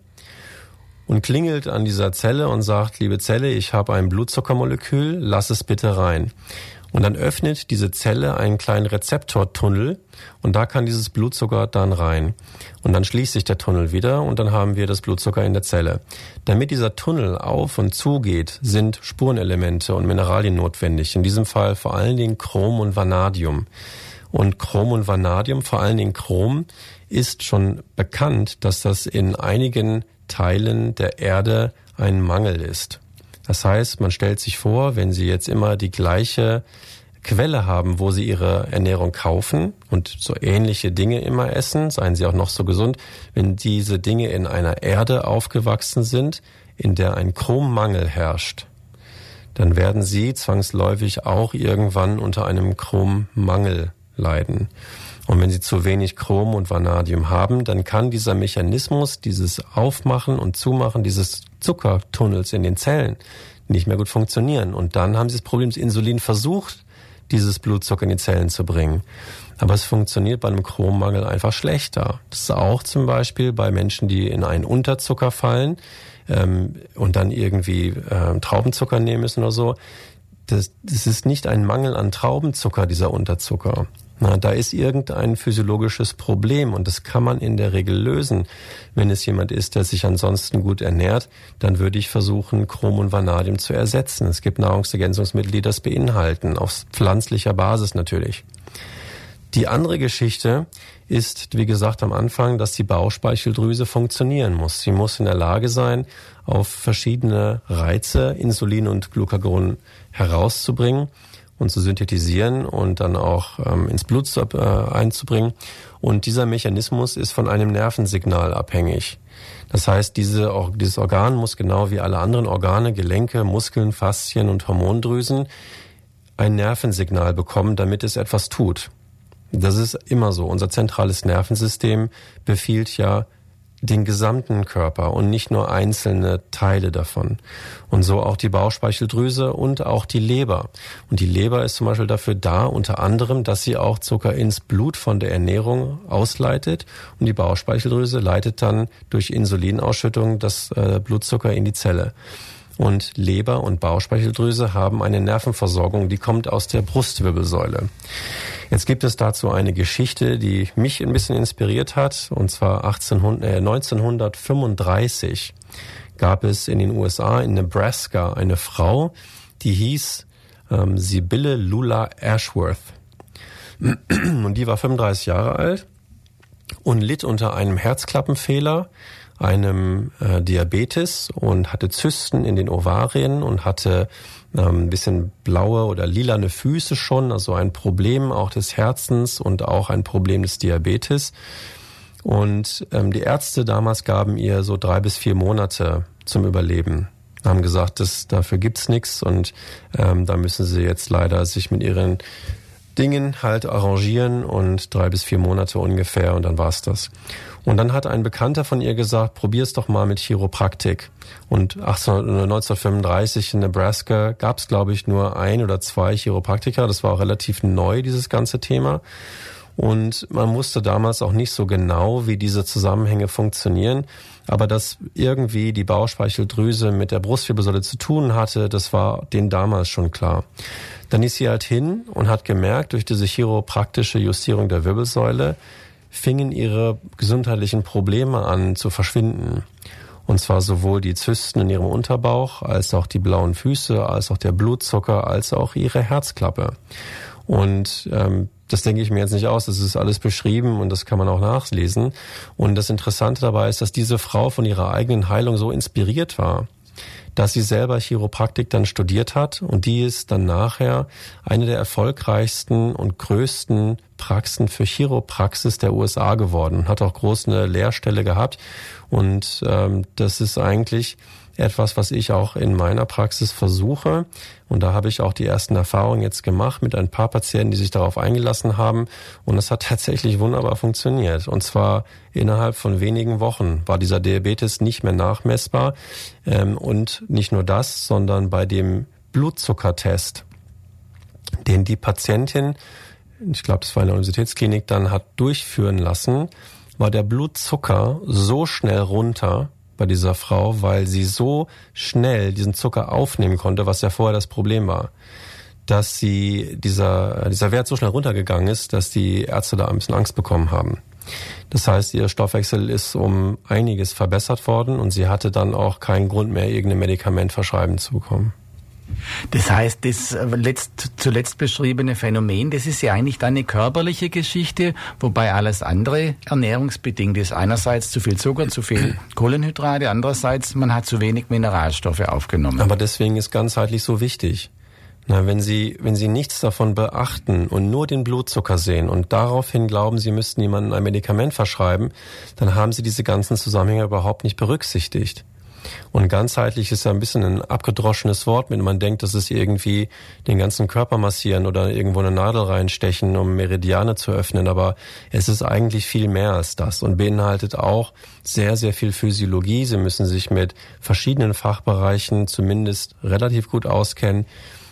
Speaker 3: und klingelt an dieser Zelle und sagt, liebe Zelle, ich habe ein Blutzuckermolekül, lass es bitte rein. Und dann öffnet diese Zelle einen kleinen Rezeptortunnel und da kann dieses Blutzucker dann rein. Und dann schließt sich der Tunnel wieder und dann haben wir das Blutzucker in der Zelle. Damit dieser Tunnel auf und zugeht, sind Spurenelemente und Mineralien notwendig. In diesem Fall vor allen Dingen Chrom und Vanadium. Und Chrom und Vanadium, vor allen Dingen Chrom, ist schon bekannt, dass das in einigen Teilen der Erde ein Mangel ist. Das heißt, man stellt sich vor, wenn Sie jetzt immer die gleiche Quelle haben, wo Sie Ihre Ernährung kaufen und so ähnliche Dinge immer essen, seien sie auch noch so gesund, wenn diese Dinge in einer Erde aufgewachsen sind, in der ein Chrommangel herrscht, dann werden Sie zwangsläufig auch irgendwann unter einem Chrommangel leiden. Und wenn Sie zu wenig Chrom und Vanadium haben, dann kann dieser Mechanismus, dieses Aufmachen und Zumachen dieses Zuckertunnels in den Zellen nicht mehr gut funktionieren. Und dann haben Sie das Problem, das Insulin versucht, dieses Blutzucker in die Zellen zu bringen. Aber es funktioniert bei einem Chrommangel einfach schlechter. Das ist auch zum Beispiel bei Menschen, die in einen Unterzucker fallen ähm, und dann irgendwie äh, Traubenzucker nehmen müssen oder so. Das, das ist nicht ein Mangel an Traubenzucker, dieser Unterzucker. Na, da ist irgendein physiologisches Problem und das kann man in der Regel lösen. Wenn es jemand ist, der sich ansonsten gut ernährt, dann würde ich versuchen, Chrom und Vanadium zu ersetzen. Es gibt Nahrungsergänzungsmittel, die das beinhalten, auf pflanzlicher Basis natürlich. Die andere Geschichte ist, wie gesagt am Anfang, dass die Bauchspeicheldrüse funktionieren muss. Sie muss in der Lage sein, auf verschiedene Reize, Insulin und Glucagon, herauszubringen und zu synthetisieren und dann auch ähm, ins Blut zu, äh, einzubringen. Und dieser Mechanismus ist von einem Nervensignal abhängig. Das heißt, diese, auch, dieses Organ muss genau wie alle anderen Organe, Gelenke, Muskeln, Faszien und Hormondrüsen ein Nervensignal bekommen, damit es etwas tut. Das ist immer so. Unser zentrales Nervensystem befiehlt ja den gesamten Körper und nicht nur einzelne Teile davon. Und so auch die Bauchspeicheldrüse und auch die Leber. Und die Leber ist zum Beispiel dafür da, unter anderem, dass sie auch Zucker ins Blut von der Ernährung ausleitet. Und die Bauchspeicheldrüse leitet dann durch Insulinausschüttung das äh, Blutzucker in die Zelle. Und Leber und Bauchspeicheldrüse haben eine Nervenversorgung, die kommt aus der Brustwirbelsäule. Jetzt gibt es dazu eine Geschichte, die mich ein bisschen inspiriert hat. Und zwar neunzehnhundertfünfunddreißig gab es in den U S A, in Nebraska, eine Frau, die hieß ähm, Sibylle Lula Ashworth. Und die war fünfunddreißig Jahre alt und litt unter einem Herzklappenfehler, einem äh, Diabetes und hatte Zysten in den Ovarien und hatte ähm, ein bisschen blaue oder lilane Füße schon, also ein Problem auch des Herzens und auch ein Problem des Diabetes. Und ähm, die Ärzte damals gaben ihr so drei bis vier Monate zum Überleben. Haben gesagt, das, dafür gibt's nichts und ähm, da müssen sie jetzt leider sich mit ihren Dingen halt arrangieren und drei bis vier Monate ungefähr und dann war's das. Und dann hat ein Bekannter von ihr gesagt, probier's doch mal mit Chiropraktik. Und neunzehnhundertfünfunddreißig in Nebraska gab's, glaube ich, nur ein oder zwei Chiropraktiker. Das war auch relativ neu, dieses ganze Thema. Und man wusste damals auch nicht so genau, wie diese Zusammenhänge funktionieren. Aber dass irgendwie die Bauchspeicheldrüse mit der Brustwirbelsäule zu tun hatte, das war denen damals schon klar. Dann ist sie halt hin und hat gemerkt, durch diese chiropraktische Justierung der Wirbelsäule fingen ihre gesundheitlichen Probleme an zu verschwinden. Und zwar sowohl die Zysten in ihrem Unterbauch, als auch die blauen Füße, als auch der Blutzucker, als auch ihre Herzklappe. Und ähm, das denke ich mir jetzt nicht aus, das ist alles beschrieben und das kann man auch nachlesen. Und das Interessante dabei ist, dass diese Frau von ihrer eigenen Heilung so inspiriert war, dass sie selber Chiropraktik dann studiert hat und die ist dann nachher eine der erfolgreichsten und größten Praxen für Chiropraxis der U S A geworden und hat auch groß eine Lehrstelle gehabt und ähm, das ist eigentlich etwas, was ich auch in meiner Praxis versuche. Und da habe ich auch die ersten Erfahrungen jetzt gemacht mit ein paar Patienten, die sich darauf eingelassen haben. Und das hat tatsächlich wunderbar funktioniert. Und zwar innerhalb von wenigen Wochen war dieser Diabetes nicht mehr nachmessbar. Und nicht nur das, sondern bei dem Blutzuckertest, den die Patientin, ich glaube, das war in der Universitätsklinik, dann hat durchführen lassen, war der Blutzucker so schnell runter, bei dieser Frau, weil sie so schnell diesen Zucker aufnehmen konnte, was ja vorher das Problem war, dass sie dieser dieser Wert so schnell runtergegangen ist, dass die Ärzte da ein bisschen Angst bekommen haben. Das heißt, ihr Stoffwechsel ist um einiges verbessert worden und sie hatte dann auch keinen Grund mehr, irgendein Medikament verschreiben zu bekommen.
Speaker 2: Das heißt, das letzt, zuletzt beschriebene Phänomen, das ist ja eigentlich dann eine körperliche Geschichte, wobei alles andere ernährungsbedingt ist. Einerseits zu viel Zucker, zu viel Kohlenhydrate, andererseits man hat zu wenig Mineralstoffe aufgenommen.
Speaker 3: Aber deswegen ist ganzheitlich so wichtig. Na, wenn Sie, wenn Sie nichts davon beachten und nur den Blutzucker sehen und daraufhin glauben, Sie müssten jemandem ein Medikament verschreiben, dann haben Sie diese ganzen Zusammenhänge überhaupt nicht berücksichtigt. Und ganzheitlich ist ja ein bisschen ein abgedroschenes Wort, wenn man denkt, das ist irgendwie den ganzen Körper massieren oder irgendwo eine Nadel reinstechen, um Meridiane zu öffnen. Aber es ist eigentlich viel mehr als das und beinhaltet auch sehr, sehr viel Physiologie. Sie müssen sich mit verschiedenen Fachbereichen zumindest relativ gut auskennen.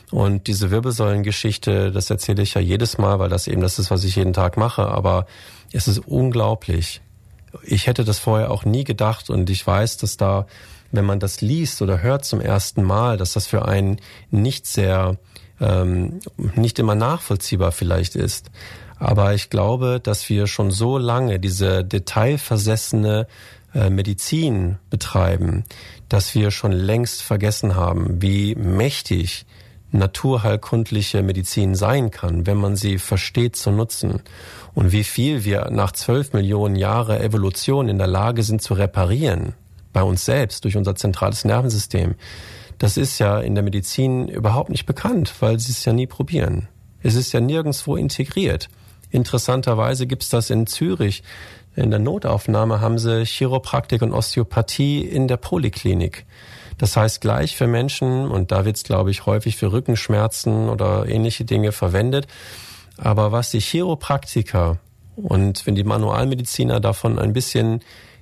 Speaker 3: Und diese Wirbelsäulengeschichte, das erzähle ich ja jedes Mal, weil das eben das ist, was ich jeden Tag mache. Aber es ist unglaublich. Ich hätte das vorher auch nie gedacht und ich weiß, dass da, wenn man das liest oder hört zum ersten Mal, dass das für einen nicht sehr, ähm, nicht immer nachvollziehbar vielleicht ist. Aber ich glaube, dass wir schon so lange diese detailversessene äh, Medizin betreiben, dass wir schon längst vergessen haben, wie mächtig naturheilkundliche Medizin sein kann, wenn man sie versteht zu nutzen. Und wie viel wir nach zwölf Millionen Jahre Evolution in der Lage sind zu reparieren, bei uns selbst, durch unser zentrales Nervensystem. Das ist ja in der Medizin überhaupt nicht bekannt, weil sie es ja nie probieren. Es ist ja nirgendwo integriert. Interessanterweise gibt's das in Zürich. In der Notaufnahme haben sie Chiropraktik und Osteopathie in der Poliklinik. Das heißt gleich für Menschen, und da wird's, glaube ich, häufig für Rückenschmerzen oder ähnliche Dinge verwendet. Aber was die Chiropraktiker und wenn die Manualmediziner davon ein bisschen,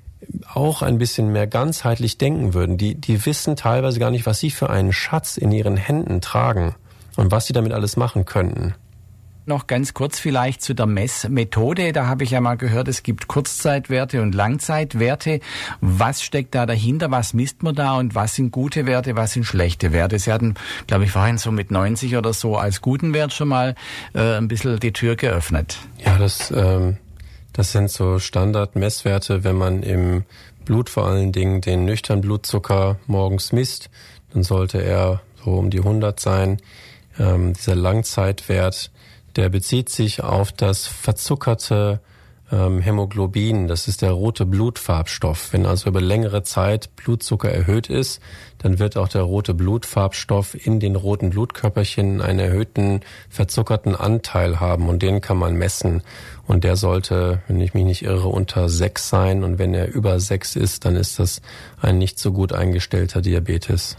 Speaker 3: auch ein bisschen mehr ganzheitlich denken würden, die, die wissen teilweise gar nicht, was sie für einen Schatz in ihren Händen tragen und was sie damit alles machen könnten.
Speaker 2: Noch ganz kurz vielleicht zu der Messmethode. Da habe ich ja mal gehört, es gibt Kurzzeitwerte und Langzeitwerte. Was steckt da dahinter? Was misst man da? Und was sind gute Werte? Was sind schlechte Werte? Sie hatten, glaube ich, vorhin so mit neunzig oder so als guten Wert schon mal äh, ein bisschen die Tür geöffnet.
Speaker 3: Ja, das, ähm, das sind so Standardmesswerte. Wenn man im Blut vor allen Dingen den nüchternen Blutzucker morgens misst, dann sollte er so um die hundert sein. Ähm, dieser Langzeitwert, der bezieht sich auf das verzuckerte ähm, Hämoglobin. Das ist der rote Blutfarbstoff. Wenn also über längere Zeit Blutzucker erhöht ist, dann wird auch der rote Blutfarbstoff in den roten Blutkörperchen einen erhöhten verzuckerten Anteil haben. Und den kann man messen. Und der sollte, wenn ich mich nicht irre, unter sechs sein. Und wenn er über sechs ist, dann ist das ein nicht so gut eingestellter Diabetes.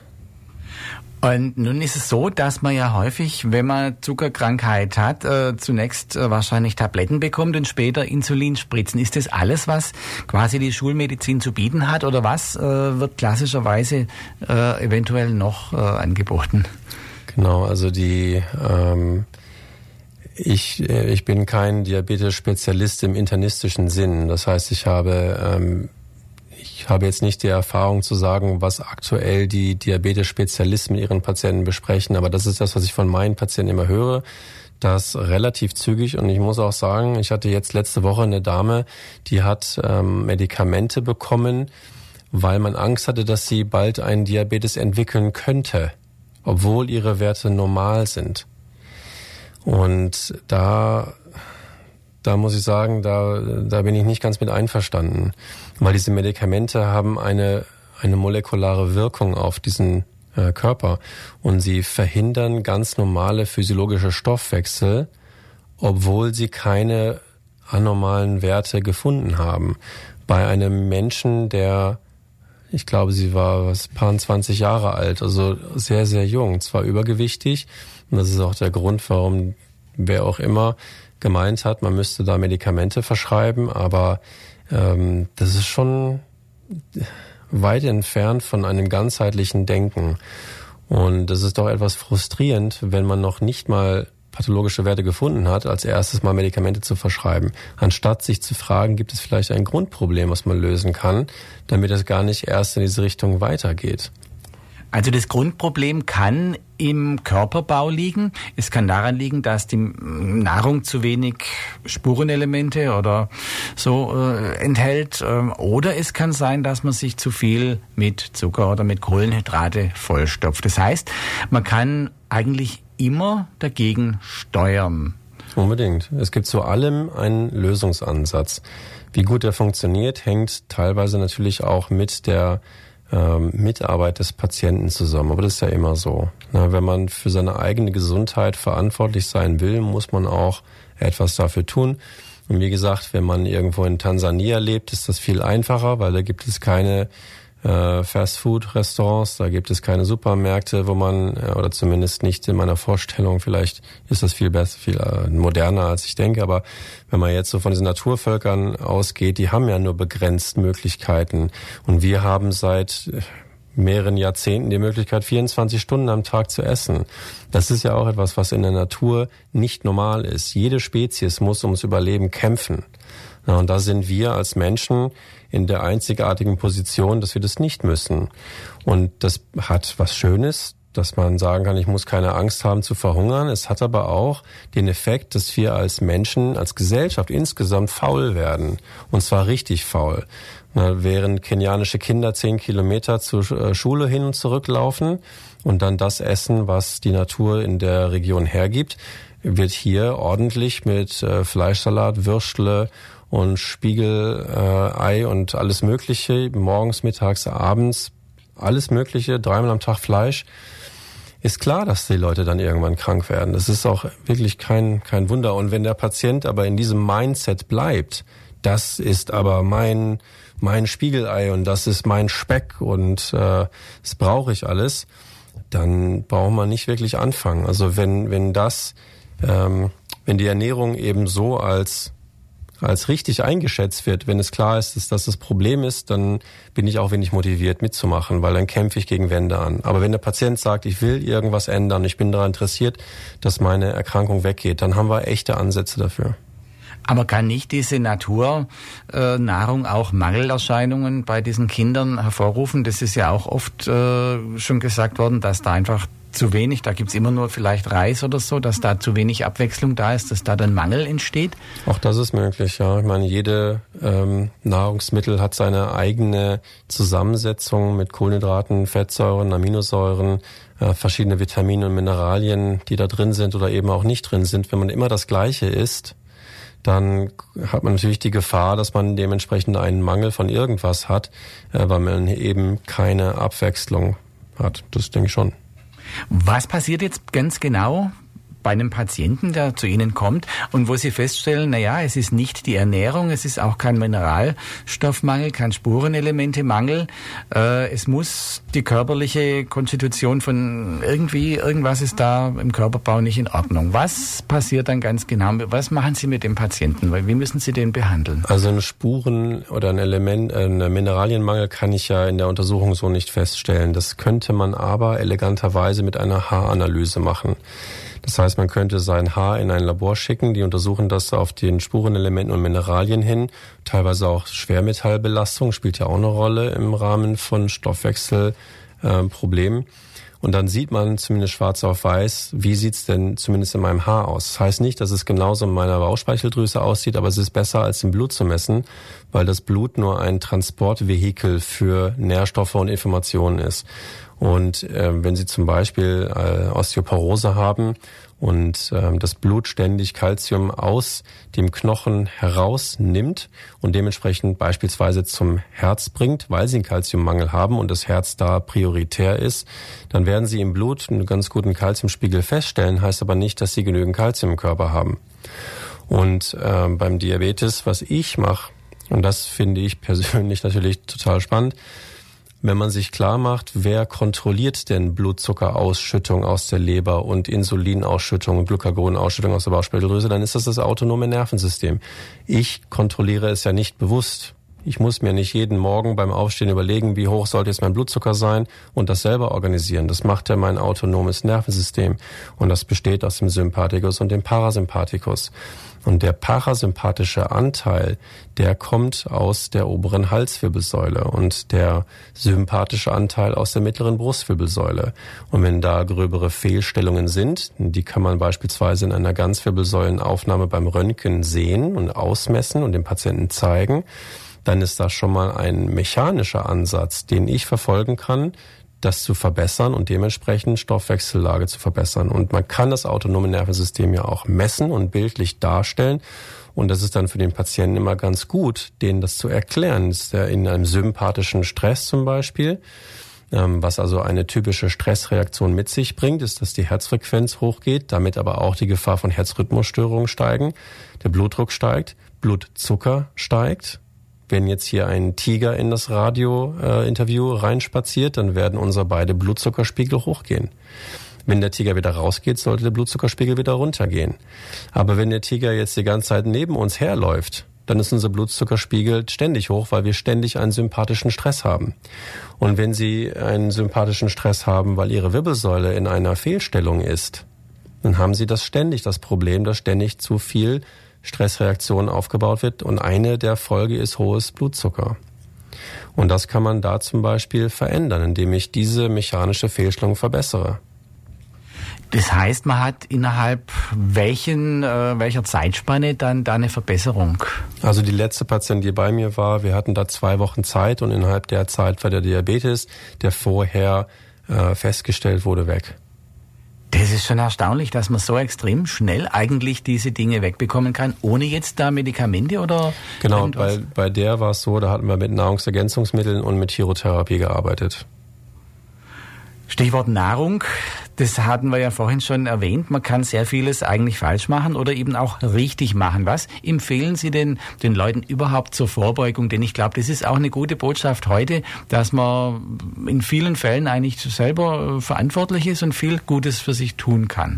Speaker 2: Und nun ist es so, dass man ja häufig, wenn man Zuckerkrankheit hat, äh, zunächst äh, wahrscheinlich Tabletten bekommt und später Insulinspritzen. Ist das alles, was quasi die Schulmedizin zu bieten hat, oder was äh, wird klassischerweise äh, eventuell noch äh, angeboten?
Speaker 3: Genau, also die ähm, ich ich bin kein Diabetes-Spezialist im internistischen Sinn. Das heißt, ich habe ähm, Ich habe jetzt nicht die Erfahrung zu sagen, was aktuell die Diabetes-Spezialisten mit ihren Patienten besprechen, aber das ist das, was ich von meinen Patienten immer höre, dass relativ zügig, und ich muss auch sagen, ich hatte jetzt letzte Woche eine Dame, die hat ähm, Medikamente bekommen, weil man Angst hatte, dass sie bald einen Diabetes entwickeln könnte, obwohl ihre Werte normal sind. Und da... Da muss ich sagen, da, da bin ich nicht ganz mit einverstanden, weil diese Medikamente haben eine, eine molekulare Wirkung auf diesen äh, Körper und sie verhindern ganz normale physiologische Stoffwechsel, obwohl sie keine anormalen Werte gefunden haben. Bei einem Menschen, der, ich glaube, sie war was, paar zwanzig Jahre alt, also sehr, sehr jung, zwar übergewichtig, und das ist auch der Grund, warum wer auch immer gemeint hat, man müsste da Medikamente verschreiben, aber ähm, das ist schon weit entfernt von einem ganzheitlichen Denken. Und das ist doch etwas frustrierend, wenn man noch nicht mal pathologische Werte gefunden hat, als erstes mal Medikamente zu verschreiben, anstatt sich zu fragen, gibt es vielleicht ein Grundproblem, was man lösen kann, damit es gar nicht erst in diese Richtung weitergeht.
Speaker 2: Also das Grundproblem kann im Körperbau liegen. Es kann daran liegen, dass die Nahrung zu wenig Spurenelemente oder so äh, enthält. Ähm, oder es kann sein, dass man sich zu viel mit Zucker oder mit Kohlenhydrate vollstopft. Das heißt, man kann eigentlich immer dagegen steuern.
Speaker 3: Unbedingt. Es gibt zu allem einen Lösungsansatz. Wie gut der funktioniert, hängt teilweise natürlich auch mit der Mitarbeit des Patienten zusammen. Aber das ist ja immer so. Na, wenn man für seine eigene Gesundheit verantwortlich sein will, muss man auch etwas dafür tun. Und wie gesagt, wenn man irgendwo in Tansania lebt, ist das viel einfacher, weil da gibt es keine äh, Fast-Food-Restaurants, da gibt es keine Supermärkte, wo man, äh, oder zumindest nicht in meiner Vorstellung, vielleicht ist das viel besser, viel äh, moderner, als ich denke, aber wenn man jetzt so von diesen Naturvölkern ausgeht, die haben ja nur begrenzt Möglichkeiten. Und wir haben seit mehreren Jahrzehnten die Möglichkeit, vierundzwanzig Stunden am Tag zu essen. Das ist ja auch etwas, was in der Natur nicht normal ist. Jede Spezies muss ums Überleben kämpfen. Ja, und da sind wir als Menschen in der einzigartigen Position, dass wir das nicht müssen. Und das hat was Schönes, dass man sagen kann, ich muss keine Angst haben zu verhungern. Es hat aber auch den Effekt, dass wir als Menschen, als Gesellschaft insgesamt faul werden. Und zwar richtig faul. Na, während kenianische Kinder zehn Kilometer zur Schule hin und zurück laufen und dann das essen, was die Natur in der Region hergibt, wird hier ordentlich mit äh, Fleischsalat, Würstle und Spiegelei äh, und alles Mögliche, morgens, mittags, abends, alles Mögliche, dreimal am Tag Fleisch. Ist klar, dass die Leute dann irgendwann krank werden. Das ist auch wirklich kein kein Wunder. Und wenn der Patient aber in diesem Mindset bleibt, das ist aber mein mein Spiegelei und das ist mein Speck und äh, das brauche ich alles, dann braucht man nicht wirklich anfangen. Also wenn wenn das, ähm, wenn die Ernährung eben so als als richtig eingeschätzt wird, wenn es klar ist, dass das das Problem ist, dann bin ich auch wenig motiviert mitzumachen, weil dann kämpfe ich gegen Wände an. Aber wenn der Patient sagt, ich will irgendwas ändern, ich bin daran interessiert, dass meine Erkrankung weggeht, dann haben wir echte Ansätze dafür.
Speaker 2: Aber kann nicht diese Naturnahrung äh, auch Mangelerscheinungen bei diesen Kindern hervorrufen? Das ist ja auch oft äh, schon gesagt worden, dass da einfach zu wenig, da gibt's immer nur vielleicht Reis oder so, dass da zu wenig Abwechslung da ist, dass da dann Mangel entsteht?
Speaker 3: Auch das ist möglich, ja. Ich meine, jede ähm, Nahrungsmittel hat seine eigene Zusammensetzung mit Kohlenhydraten, Fettsäuren, Aminosäuren, äh, verschiedene Vitamine und Mineralien, die da drin sind oder eben auch nicht drin sind. Wenn man immer das Gleiche isst, dann hat man natürlich die Gefahr, dass man dementsprechend einen Mangel von irgendwas hat, äh, weil man eben keine Abwechslung hat. Das denke ich schon.
Speaker 2: Was passiert jetzt ganz genau bei einem Patienten, der zu Ihnen kommt und wo Sie feststellen, naja, es ist nicht die Ernährung, es ist auch kein Mineralstoffmangel, kein Spurenelementemangel, äh, es muss die körperliche Konstitution von irgendwie, irgendwas ist da im Körperbau nicht in Ordnung. Was passiert dann ganz genau? Was machen Sie mit dem Patienten? Wie müssen Sie den behandeln?
Speaker 3: Also ein Spuren- oder ein Element, ein Mineralienmangel kann ich ja in der Untersuchung so nicht feststellen. Das könnte man aber eleganterweise mit einer Haaranalyse machen. Das heißt, man könnte sein Haar in ein Labor schicken, die untersuchen das auf den Spurenelementen und Mineralien hin. Teilweise auch Schwermetallbelastung spielt ja auch eine Rolle im Rahmen von Stoffwechselproblemen. Äh, und dann sieht man zumindest schwarz auf weiß, wie sieht's denn zumindest in meinem Haar aus. Das heißt nicht, dass es genauso in meiner Bauchspeicheldrüse aussieht, aber es ist besser als im Blut zu messen, weil das Blut nur ein Transportvehikel für Nährstoffe und Informationen ist. Und äh, wenn Sie zum Beispiel äh, Osteoporose haben und äh, das Blut ständig Calcium aus dem Knochen herausnimmt und dementsprechend beispielsweise zum Herz bringt, weil Sie einen Calciummangel haben und das Herz da prioritär ist, dann werden Sie im Blut einen ganz guten Calciumspiegel feststellen, heißt aber nicht, dass Sie genügend Calcium im Körper haben. Und äh, beim Diabetes, was ich mache, und das finde ich persönlich natürlich total spannend, wenn man sich klar macht, wer kontrolliert denn Blutzuckerausschüttung aus der Leber und Insulinausschüttung und Glucagonausschüttung aus der Bauchspeicheldrüse, dann ist das das autonome Nervensystem. Ich kontrolliere es ja nicht bewusst. Ich muss mir nicht jeden Morgen beim Aufstehen überlegen, wie hoch sollte jetzt mein Blutzucker sein und das selber organisieren. Das macht ja mein autonomes Nervensystem und das besteht aus dem Sympathikus und dem Parasympathikus. Und der parasympathische Anteil, der kommt aus der oberen Halswirbelsäule und der sympathische Anteil aus der mittleren Brustwirbelsäule. Und wenn da gröbere Fehlstellungen sind, die kann man beispielsweise in einer Ganzwirbelsäulenaufnahme beim Röntgen sehen und ausmessen und dem Patienten zeigen, dann ist das schon mal ein mechanischer Ansatz, den ich verfolgen kann, das zu verbessern und dementsprechend Stoffwechsellage zu verbessern. Und man kann das autonome Nervensystem ja auch messen und bildlich darstellen. Und das ist dann für den Patienten immer ganz gut, denen das zu erklären. Ist der in einem sympathischen Stress zum Beispiel, was also eine typische Stressreaktion mit sich bringt, ist, dass die Herzfrequenz hochgeht, damit aber auch die Gefahr von Herzrhythmusstörungen steigen, der Blutdruck steigt, Blutzucker steigt. Wenn jetzt hier ein Tiger in das Radio-Interview äh, reinspaziert, dann werden unsere beide Blutzuckerspiegel hochgehen. Wenn der Tiger wieder rausgeht, sollte der Blutzuckerspiegel wieder runtergehen. Aber wenn der Tiger jetzt die ganze Zeit neben uns herläuft, dann ist unser Blutzuckerspiegel ständig hoch, weil wir ständig einen sympathischen Stress haben. Und wenn Sie einen sympathischen Stress haben, weil Ihre Wirbelsäule in einer Fehlstellung ist, dann haben Sie das ständig, das Problem, dass ständig zu viel Stressreaktion aufgebaut wird. Und eine der Folge ist hohes Blutzucker. Und das kann man da zum Beispiel verändern, indem ich diese mechanische Fehlstellung verbessere.
Speaker 2: Das heißt, man hat innerhalb welchen, äh, welcher Zeitspanne dann da eine Verbesserung?
Speaker 3: Also die letzte Patientin, die bei mir war, wir hatten da zwei Wochen Zeit und innerhalb der Zeit war der Diabetes, der vorher äh, festgestellt wurde, weg.
Speaker 2: Das ist schon erstaunlich, dass man so extrem schnell eigentlich diese Dinge wegbekommen kann, ohne jetzt da Medikamente oder
Speaker 3: Genau, bei, bei der war es so, da hatten wir mit Nahrungsergänzungsmitteln und mit Chirotherapie gearbeitet.
Speaker 2: Stichwort Nahrung, das hatten wir ja vorhin schon erwähnt. Man kann sehr vieles eigentlich falsch machen oder eben auch richtig machen. Was empfehlen Sie denn den Leuten überhaupt zur Vorbeugung? Denn ich glaube, das ist auch eine gute Botschaft heute, dass man in vielen Fällen eigentlich selber verantwortlich ist und viel Gutes für sich tun kann.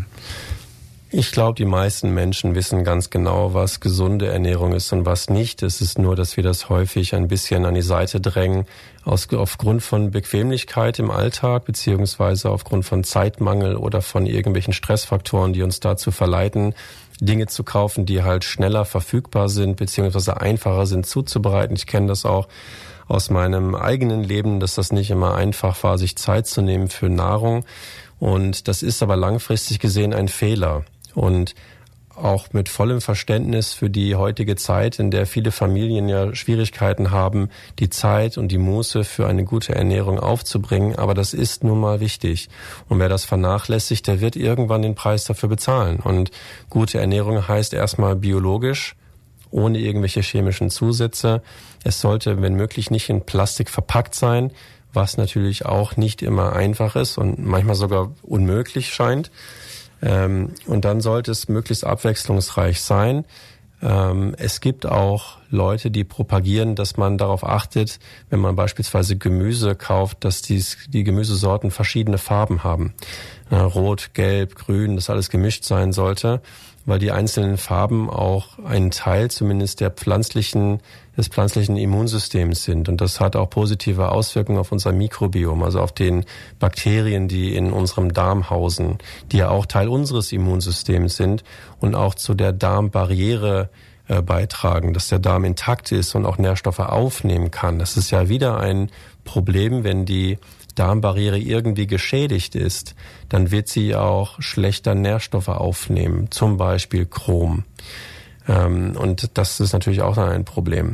Speaker 3: Ich glaube, die meisten Menschen wissen ganz genau, was gesunde Ernährung ist und was nicht. Es ist nur, dass wir das häufig ein bisschen an die Seite drängen, aus, aufgrund von Bequemlichkeit im Alltag, beziehungsweise aufgrund von Zeitmangel oder von irgendwelchen Stressfaktoren, die uns dazu verleiten, Dinge zu kaufen, die halt schneller verfügbar sind, beziehungsweise einfacher sind zuzubereiten. Ich kenne das auch aus meinem eigenen Leben, dass das nicht immer einfach war, sich Zeit zu nehmen für Nahrung. Und das ist aber langfristig gesehen ein Fehler. Und auch mit vollem Verständnis für die heutige Zeit, in der viele Familien ja Schwierigkeiten haben, die Zeit und die Muße für eine gute Ernährung aufzubringen. Aber das ist nun mal wichtig. Und wer das vernachlässigt, der wird irgendwann den Preis dafür bezahlen. Und gute Ernährung heißt erstmal biologisch, ohne irgendwelche chemischen Zusätze. Es sollte, wenn möglich, nicht in Plastik verpackt sein, was natürlich auch nicht immer einfach ist und manchmal sogar unmöglich scheint. Ähm, und dann sollte es möglichst abwechslungsreich sein. Ähm, es gibt auch Leute, die propagieren, dass man darauf achtet, wenn man beispielsweise Gemüse kauft, dass dies, die Gemüsesorten verschiedene Farben haben. Äh, Rot, Gelb, Grün, das alles gemischt sein sollte, weil die einzelnen Farben auch ein Teil zumindest der pflanzlichen, des pflanzlichen Immunsystems sind. Und das hat auch positive Auswirkungen auf unser Mikrobiom, also auf den Bakterien, die in unserem Darm hausen, die ja auch Teil unseres Immunsystems sind und auch zu der Darmbarriere äh, beitragen, dass der Darm intakt ist und auch Nährstoffe aufnehmen kann. Das ist ja wieder ein Problem, wenn die Darmbarriere irgendwie geschädigt ist, dann wird sie auch schlechter Nährstoffe aufnehmen, zum Beispiel Chrom. Ähm, und das ist natürlich auch dann ein Problem.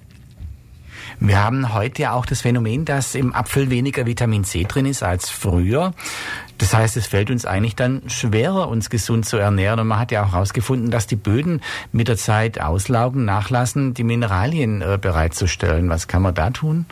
Speaker 2: Wir haben heute ja auch das Phänomen, dass im Apfel weniger Vitamin C drin ist als früher. Das heißt, es fällt uns eigentlich dann schwerer, uns gesund zu ernähren. Und man hat ja auch herausgefunden, dass die Böden mit der Zeit auslaugen, nachlassen, die Mineralien äh, bereitzustellen. Was kann man da tun?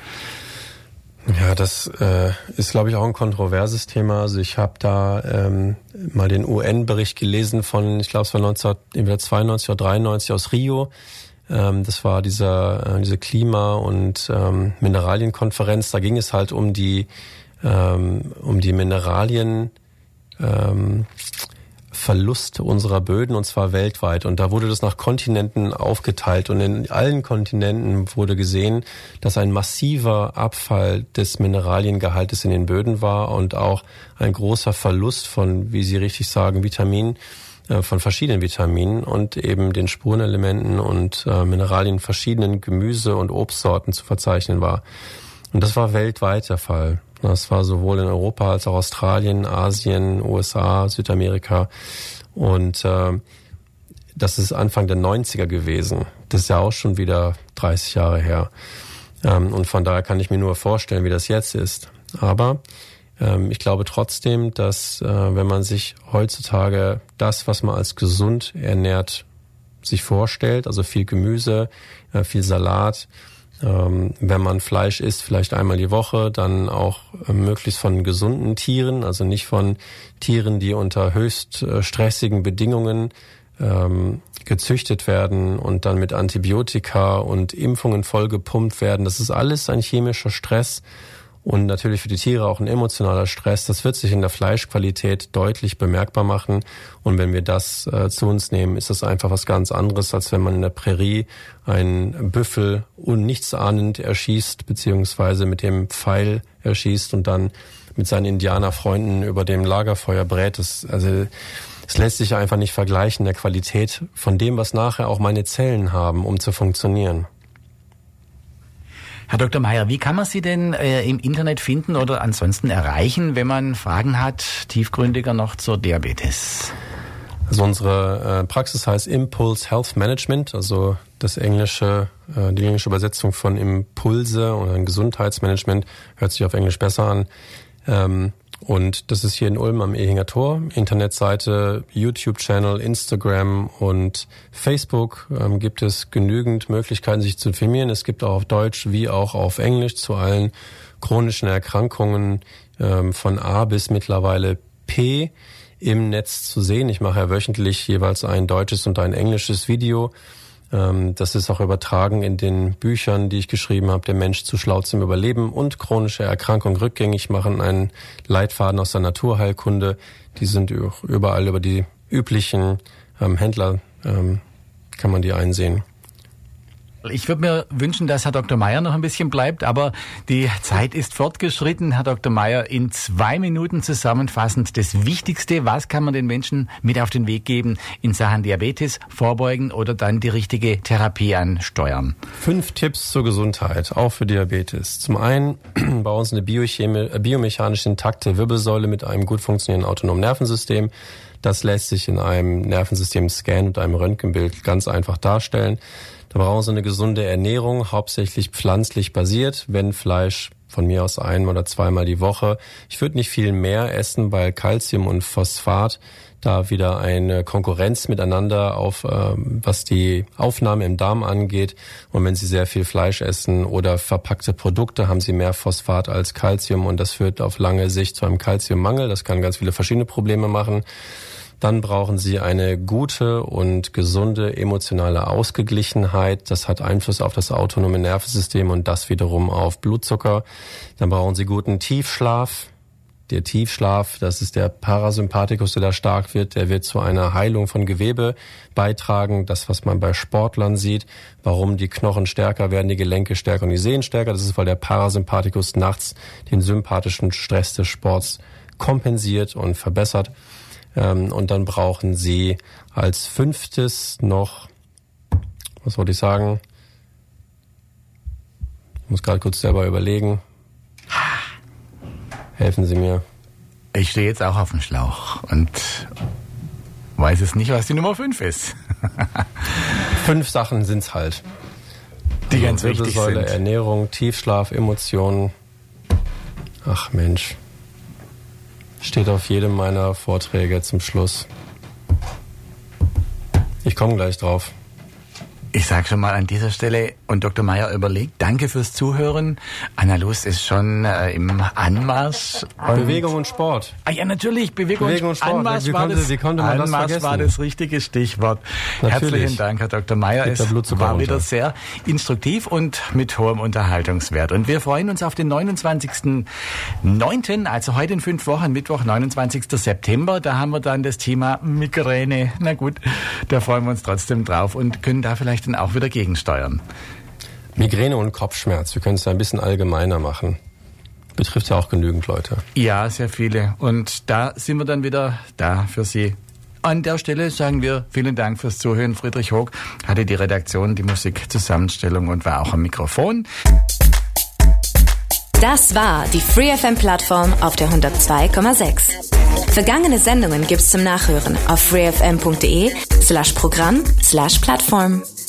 Speaker 3: Ja, das äh, ist, glaube ich, auch ein kontroverses Thema. Also ich habe da ähm, mal den U N-Bericht gelesen von, ich glaube, es war neunzehnhundertzweiundneunzig oder dreiundneunzig aus Rio. Ähm, das war dieser äh, diese Klima- und ähm, Mineralienkonferenz. Da ging es halt um die ähm, um die Mineralien. Ähm, Verlust unserer Böden, und zwar weltweit. Und da wurde das nach Kontinenten aufgeteilt. Und in allen Kontinenten wurde gesehen, dass ein massiver Abfall des Mineraliengehaltes in den Böden war und auch ein großer Verlust von, wie Sie richtig sagen, Vitaminen, äh, von verschiedenen Vitaminen und eben den Spurenelementen und äh, Mineralien verschiedenen Gemüse- und Obstsorten zu verzeichnen war. Und das war weltweit der Fall. Das war sowohl in Europa als auch Australien, Asien, U S A, Südamerika. Und äh, das ist Anfang der neunziger gewesen. Das ist ja auch schon wieder dreißig Jahre her. Ähm, und von daher kann ich mir nur vorstellen, wie das jetzt ist. Aber ähm, ich glaube trotzdem, dass äh, wenn man sich heutzutage das, was man als gesund ernährt, sich vorstellt, also viel Gemüse, äh, viel Salat, Ähm, wenn man Fleisch isst, vielleicht einmal die Woche, dann auch äh, möglichst von gesunden Tieren, also nicht von Tieren, die unter höchst äh, stressigen Bedingungen ähm, gezüchtet werden und dann mit Antibiotika und Impfungen vollgepumpt werden. Das ist alles ein chemischer Stress und natürlich für die Tiere auch ein emotionaler Stress. Das wird sich in der Fleischqualität deutlich bemerkbar machen. Und wenn wir das äh, zu uns nehmen, ist das einfach was ganz anderes, als wenn man in der Prärie einen Büffel unnichtsahnend erschießt, beziehungsweise mit dem Pfeil erschießt und dann mit seinen Indianerfreunden über dem Lagerfeuer brät. Das, also, es lässt sich einfach nicht vergleichen, der Qualität von dem, was nachher auch meine Zellen haben, um zu funktionieren.
Speaker 2: Herr Doktor Meyer, wie kann man Sie denn äh, im Internet finden oder ansonsten erreichen, wenn man Fragen hat, tiefgründiger noch zur Diabetes?
Speaker 3: Also unsere äh, Praxis heißt Impulse Health Management, also das englische, äh, die englische Übersetzung von Impulse oder ein Gesundheitsmanagement hört sich auf Englisch besser an. Ähm, Und das ist hier in Ulm am Ehinger Tor. Internetseite, YouTube-Channel, Instagram und Facebook ähm, gibt es genügend Möglichkeiten, sich zu informieren. Es gibt auch auf Deutsch wie auch auf Englisch zu allen chronischen Erkrankungen ähm, von A bis mittlerweile P im Netz zu sehen. Ich mache ja wöchentlich jeweils ein deutsches und ein englisches Video. Das ist auch übertragen in den Büchern, die ich geschrieben habe, Der Mensch zu schlau zum Überleben und chronische Erkrankung rückgängig machen, einen Leitfaden aus der Naturheilkunde. Die sind überall über die üblichen ähm, Händler, ähm, kann man die einsehen.
Speaker 2: Ich würde mir wünschen, dass Herr Doktor Meyer noch ein bisschen bleibt, aber die Zeit ist fortgeschritten. Herr Doktor Meyer, in zwei Minuten zusammenfassend das Wichtigste, was kann man den Menschen mit auf den Weg geben in Sachen Diabetes, vorbeugen oder dann die richtige Therapie ansteuern?
Speaker 3: Fünf Tipps zur Gesundheit, auch für Diabetes. Zum einen bei uns eine biochemi- biomechanisch intakte Wirbelsäule mit einem gut funktionierenden autonomen Nervensystem. Das lässt sich in einem Nervensystem-Scan und einem Röntgenbild ganz einfach darstellen. Da brauchen Sie eine gesunde Ernährung, hauptsächlich pflanzlich basiert, wenn Fleisch von mir aus ein- oder zweimal die Woche. Ich würde nicht viel mehr essen, weil Calcium und Phosphat da wieder eine Konkurrenz miteinander auf, äh, was die Aufnahme im Darm angeht. Und wenn Sie sehr viel Fleisch essen oder verpackte Produkte, haben Sie mehr Phosphat als Calcium und das führt auf lange Sicht zu einem Calciummangel. Das kann ganz viele verschiedene Probleme machen. Dann brauchen Sie eine gute und gesunde emotionale Ausgeglichenheit. Das hat Einfluss auf das autonome Nervensystem und das wiederum auf Blutzucker. Dann brauchen Sie guten Tiefschlaf. Der Tiefschlaf, das ist der Parasympathikus, der da stark wird. Der wird zu einer Heilung von Gewebe beitragen. Das, was man bei Sportlern sieht. Warum die Knochen stärker werden, die Gelenke stärker und die Sehnen stärker. Das ist, weil der Parasympathikus nachts den sympathischen Stress des Sports kompensiert und verbessert. Und dann brauchen Sie als fünftes noch, was wollte ich sagen? Ich muss gerade kurz selber überlegen. Helfen Sie mir.
Speaker 2: Ich stehe jetzt auch auf dem Schlauch und weiß es nicht, was die Nummer fünf ist.
Speaker 3: Fünf Sachen sind's halt.
Speaker 2: Die also ganz wichtig sind.
Speaker 3: Ernährung, Tiefschlaf, Emotionen. Ach Mensch. Steht auf jedem meiner Vorträge zum Schluss. Ich komme gleich drauf.
Speaker 2: Ich sage schon mal an dieser Stelle, und Doktor Meyer überlegt, danke fürs Zuhören. Anna Luz ist schon äh, im Anmarsch.
Speaker 3: Und Bewegung und Sport.
Speaker 2: Ah ja, natürlich, Bewegung,
Speaker 3: Bewegung und Sport.
Speaker 2: Anmarsch,
Speaker 3: wie
Speaker 2: war,
Speaker 3: konnte,
Speaker 2: das,
Speaker 3: wie konnte man
Speaker 2: Anmarsch
Speaker 3: das vergessen?
Speaker 2: war das richtige Stichwort.
Speaker 3: Natürlich.
Speaker 2: Herzlichen Dank, Herr Doktor Meyer. Es war wieder sehr instruktiv und mit hohem Unterhaltungswert. Und wir freuen uns auf den neunundzwanzigsten neunten, also heute in fünf Wochen, Mittwoch, neunundzwanzigsten September. Da haben wir dann das Thema Migräne. Na gut, da freuen wir uns trotzdem drauf und können da vielleicht dann auch wieder gegensteuern.
Speaker 3: Migräne und Kopfschmerz, wir können es da ein bisschen allgemeiner machen. Betrifft ja auch genügend Leute.
Speaker 2: Ja, sehr viele. Und da sind wir dann wieder da für Sie. An der Stelle sagen wir vielen Dank fürs Zuhören. Friedrich Hoog hatte die Redaktion, die Musikzusammenstellung und war auch am Mikrofon.
Speaker 1: Das war die Free F M-Plattform auf der hundertzwei Komma sechs. Vergangene Sendungen gibt's zum Nachhören auf freefm punkt de slash Programm slash Plattform.